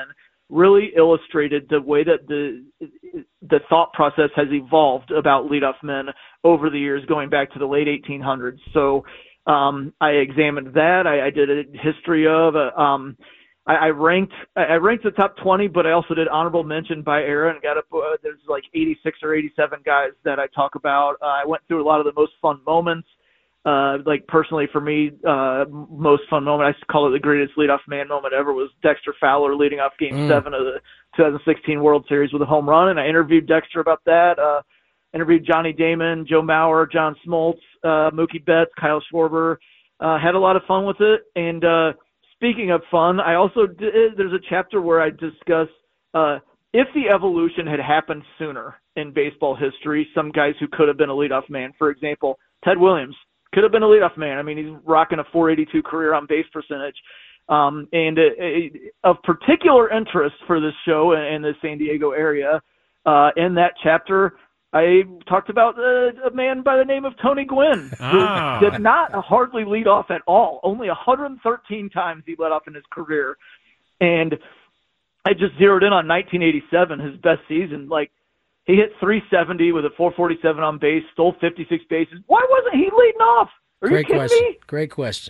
I: really illustrated the way that the the thought process has evolved about leadoff men over the years, going back to the late eighteen hundreds. So um, I examined that. I, I did a history of. Uh, um, I, I ranked I ranked the top twenty, but I also did honorable mention by era and got up. Uh, there's like eighty-six or eighty-seven guys that I talk about. Uh, I went through a lot of the most fun moments. Uh, like personally for me, uh, most fun moment, I call it the greatest leadoff man moment ever, was Dexter Fowler leading off game mm. seven of the twenty sixteen World Series with a home run. And I interviewed Dexter about that. Uh, interviewed Johnny Damon, Joe Mauer, John Smoltz, uh, Mookie Betts, Kyle Schwarber. Uh, had a lot of fun with it. And, uh, speaking of fun, I also did, there's a chapter where I discuss, uh, if the evolution had happened sooner in baseball history, some guys who could have been a leadoff man, for example, Ted Williams. Could have been a leadoff man. I mean, he's rocking a four eighty-two career on base percentage. Um, and uh, uh, of particular interest for this show in, in the San Diego area, uh, in that chapter, I talked about uh, a man by the name of Tony Gwynn,
F: ah.
I: who did not hardly lead off at all. Only one hundred thirteen times he led off in his career. And I just zeroed in on nineteen eighty-seven, his best season. Like, he hit three seventy with a four forty-seven on base, stole fifty-six bases. Why wasn't he leading off? Are
E: Great
I: you kidding
E: question.
I: me?
E: Great question.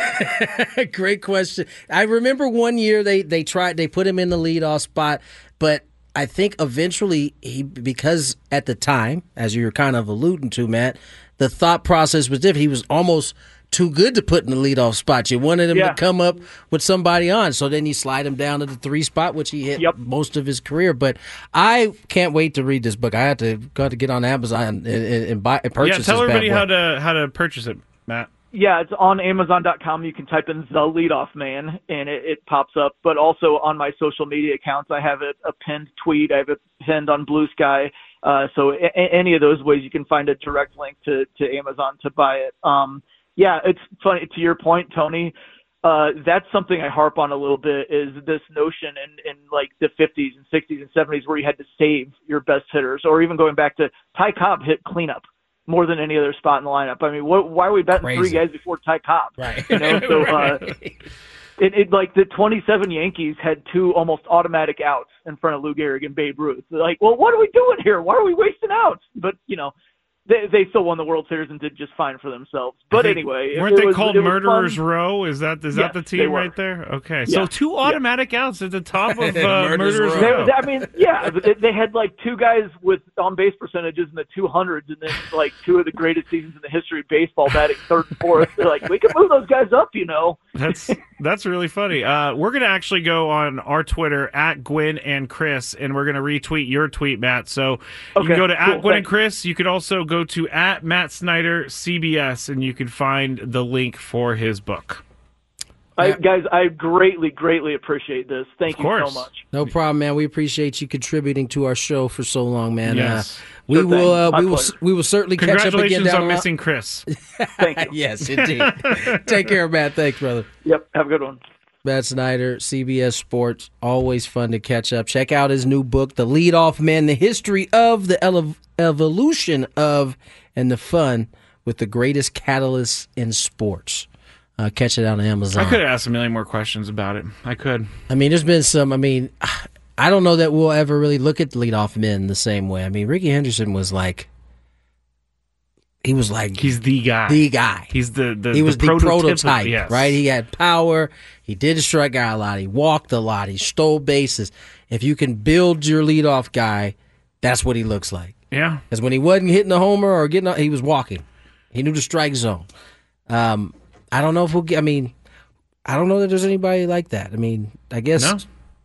E: Great question. I remember one year they, they tried they put him in the leadoff spot, but I think eventually he because at the time, as you're kind of alluding to, Matt, the thought process was different. He was almost too good to put in the leadoff spot. You wanted him
I: yeah.
E: to come up with somebody on, so then you slide him down to the three spot, which he hit
I: yep.
E: most of his career. But I can't wait to read this book. I have to got to get on Amazon and, and, and buy and purchase.
F: Yeah, tell
E: this
F: everybody
E: bad
F: how
E: boy.
F: to how to purchase it, Matt.
I: Yeah, it's on Amazon dot com. You can type in The Leadoff Man, and it, it pops up. But also on my social media accounts, I have it a pinned tweet. I have it pinned on Blue Sky. Uh, so a, any of those ways, you can find a direct link to, to Amazon to buy it. Um, yeah, it's funny. To your point, Tony, uh, that's something I harp on a little bit, is this notion in, in like the fifties and sixties and seventies where you had to save your best hitters, or even going back to Ty Cobb hit cleanup more than any other spot in the lineup. I mean, what, why are we betting
E: Crazy.
I: three guys before Ty Cobb?
E: Right.
I: You know, so uh, it, it like the twenty-seven Yankees had two almost automatic outs in front of Lou Gehrig and Babe Ruth. They're like, well, what are we doing here? Why are we wasting outs? But you know, they they still won the World Series and did just fine for themselves. But anyway,
F: weren't
I: it,
F: they
I: it was,
F: called
I: it was
F: Murderers
I: fun.
F: Row? Is that is
I: Yes,
F: that the
I: they
F: team
I: were.
F: right there? Okay,
I: Yeah.
F: so two automatic outs at the top of uh,
E: Murderers
F: Murderers
E: Row.
F: Row.
I: They, I mean, yeah, they, they had like two guys with on base percentages in the two hundreds, and then like two of the greatest seasons in the history of baseball, batting third and fourth. They're like, we can move those guys up, you know.
F: That's that's really funny. Uh, we're gonna actually go on our Twitter at Gwynn and Chris, and we're gonna retweet your tweet, Matt. So you
I: Okay,
F: can go to
I: cool,
F: at Gwynn and
I: thanks.
F: Chris. You could also go to at Matt Snyder C B S, and you can find the link for his book.
I: I, guys, I greatly, greatly appreciate this. Thank
F: Of
I: you
F: course.
I: so much.
E: No problem, man. We appreciate you contributing to our show for so long, man.
F: Yes.
E: Uh, we
I: Sure
E: will.
I: thing.
E: Uh,
I: My
E: we will.
I: pleasure.
E: We will certainly catch up again
F: Congratulations
E: down
F: on
E: the line.
F: missing Chris.
I: Thank you.
E: Yes, indeed. Take care, Matt. Thanks, brother.
I: Yep. Have a good one.
E: Matt Snyder, C B S Sports. Always fun to catch up. Check out his new book, The Leadoff Man: The History of the Ele- Evolution of and the Fun with the Greatest Catalysts in Sports. Uh, catch it out on Amazon.
F: I could have asked a million more questions about it. I could.
E: I mean, there's been some. I mean, I don't know that we'll ever really look at leadoff men the same way. I mean, Ricky Henderson was like, he was like,
F: He's the guy.
E: the guy.
F: He's the the
E: He was the,
F: prototyp of-
E: prototype,
F: yes.
E: right? He had power. He did strike out a lot. He walked a lot. He stole bases. If you can build your leadoff guy, that's what he looks like.
F: Yeah.
E: Because when he wasn't hitting the homer or getting, he was walking. He knew the strike zone. Um, I don't know if we'll get. I mean, I don't know that there's anybody like that. I mean, I guess.
F: No.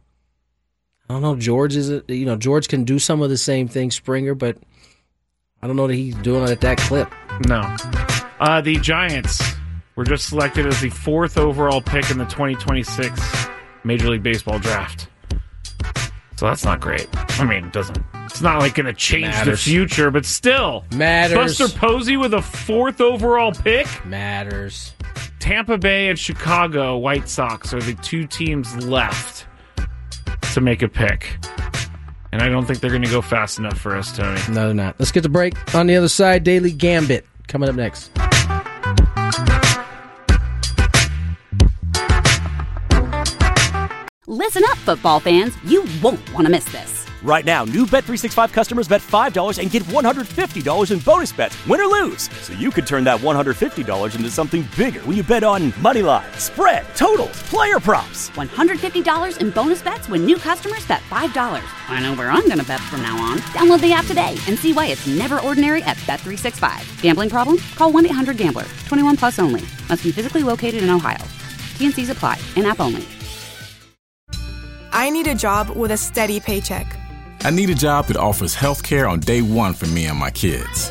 E: I don't know. George is, a, you know, George can do some of the same things, Springer, but I don't know that he's doing it at that clip.
F: No. Uh, the Giants were just selected as the fourth overall pick in the twenty twenty-six Major League Baseball draft. So that's not great. I mean, it doesn't. It's not like going to change
E: Matters.
F: the future, but still.
E: Matters.
F: Buster Posey with a fourth overall pick.
E: Matters.
F: Tampa Bay and Chicago White Sox are the two teams left to make a pick. And I don't think they're going to go fast enough for us, Tony.
E: No, they're not. Let's get the break. On the other side, Daily Gambit coming up next.
A: Listen up, football fans. You won't want to miss this.
B: Right now, new Bet three sixty-five customers bet five dollars and get one hundred fifty dollars in bonus bets, win or lose. So you could turn that one hundred fifty dollars into something bigger when you bet on money line, spread, totals, player props.
A: one hundred fifty dollars in bonus bets when new customers bet five dollars. I know where I'm going to bet from now on. Download the app today and see why it's never ordinary at Bet three sixty-five. Gambling problem? Call one eight hundred gambler. twenty-one plus only. Must be physically located in Ohio. T and C's apply. In-app only.
J: I need a job with a steady paycheck.
K: I need a job that offers health care on day one for me and my kids.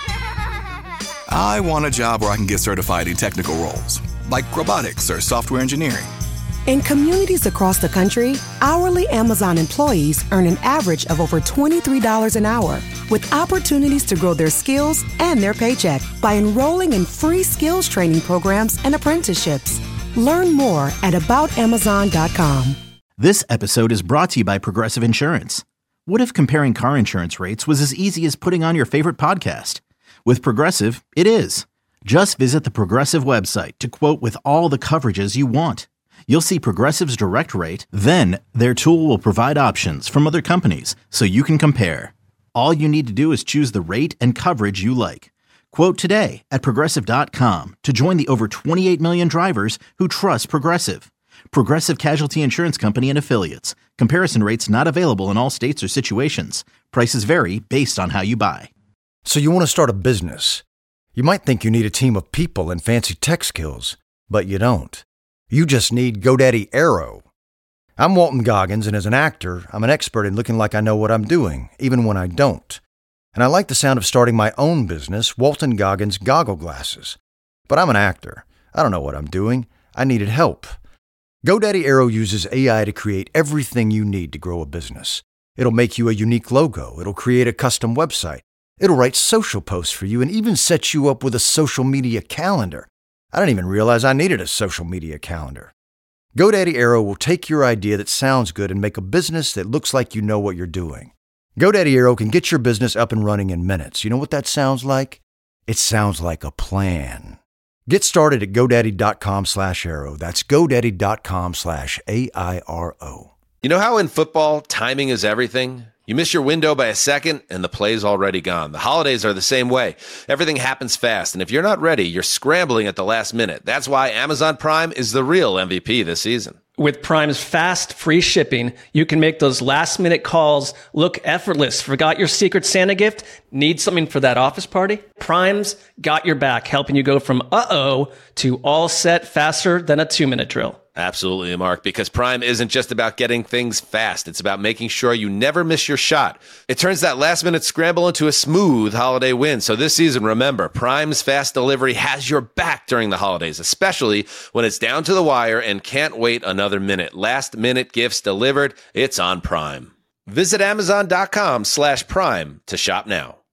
L: I want a job where I can get certified in technical roles, like robotics or software engineering.
C: In communities across the country, hourly Amazon employees earn an average of over twenty-three dollars an hour, with opportunities to grow their skills and their paycheck by enrolling in free skills training programs and apprenticeships. Learn more at about amazon dot com.
D: This episode is brought to you by Progressive Insurance. What if comparing car insurance rates was as easy as putting on your favorite podcast? With Progressive, it is. Just visit the Progressive website to quote with all the coverages you want. You'll see Progressive's direct rate, then their tool will provide options from other companies so you can compare. All you need to do is choose the rate and coverage you like. Quote today at progressive dot com to join the over twenty-eight million drivers who trust Progressive. Progressive Casualty Insurance Company and Affiliates. Comparison rates not available in all states or situations. Prices vary based on how you buy.
M: So you want to start a business. You might think you need a team of people and fancy tech skills, but you don't. You just need GoDaddy Aero. I'm Walton Goggins, and as an actor, I'm an expert in looking like I know what I'm doing, even when I don't. And I like the sound of starting my own business, Walton Goggins Goggle Glasses. But I'm an actor. I don't know what I'm doing. I needed help. GoDaddy Aero uses A I to create everything you need to grow a business. It'll make you a unique logo. It'll create a custom website. It'll write social posts for you and even set you up with a social media calendar. I didn't even realize I needed a social media calendar. GoDaddy Aero will take your idea that sounds good and make a business that looks like you know what you're doing. GoDaddy Aero can get your business up and running in minutes. You know what that sounds like? It sounds like a plan. Get started at GoDaddy.com slash Aero. That's GoDaddy.com slash A I R O.
N: You know how in football, timing is everything? You miss your window by a second, and the play's already gone. The holidays are the same way. Everything happens fast, and if you're not ready, you're scrambling at the last minute. That's why Amazon Prime is the real M V P this season.
O: With Prime's fast, free shipping, you can make those last-minute calls look effortless. Forgot your Secret Santa gift? Need something for that office party? Prime's got your back, helping you go from uh-oh to all set faster than a two-minute drill.
N: Absolutely, Mark, because Prime isn't just about getting things fast. It's about making sure you never miss your shot. It turns that last-minute scramble into a smooth holiday win. So this season, remember, Prime's fast delivery has your back during the holidays, especially when it's down to the wire and can't wait another minute. Last-minute gifts delivered. It's on Prime. Visit Amazon.com slash Prime to shop now.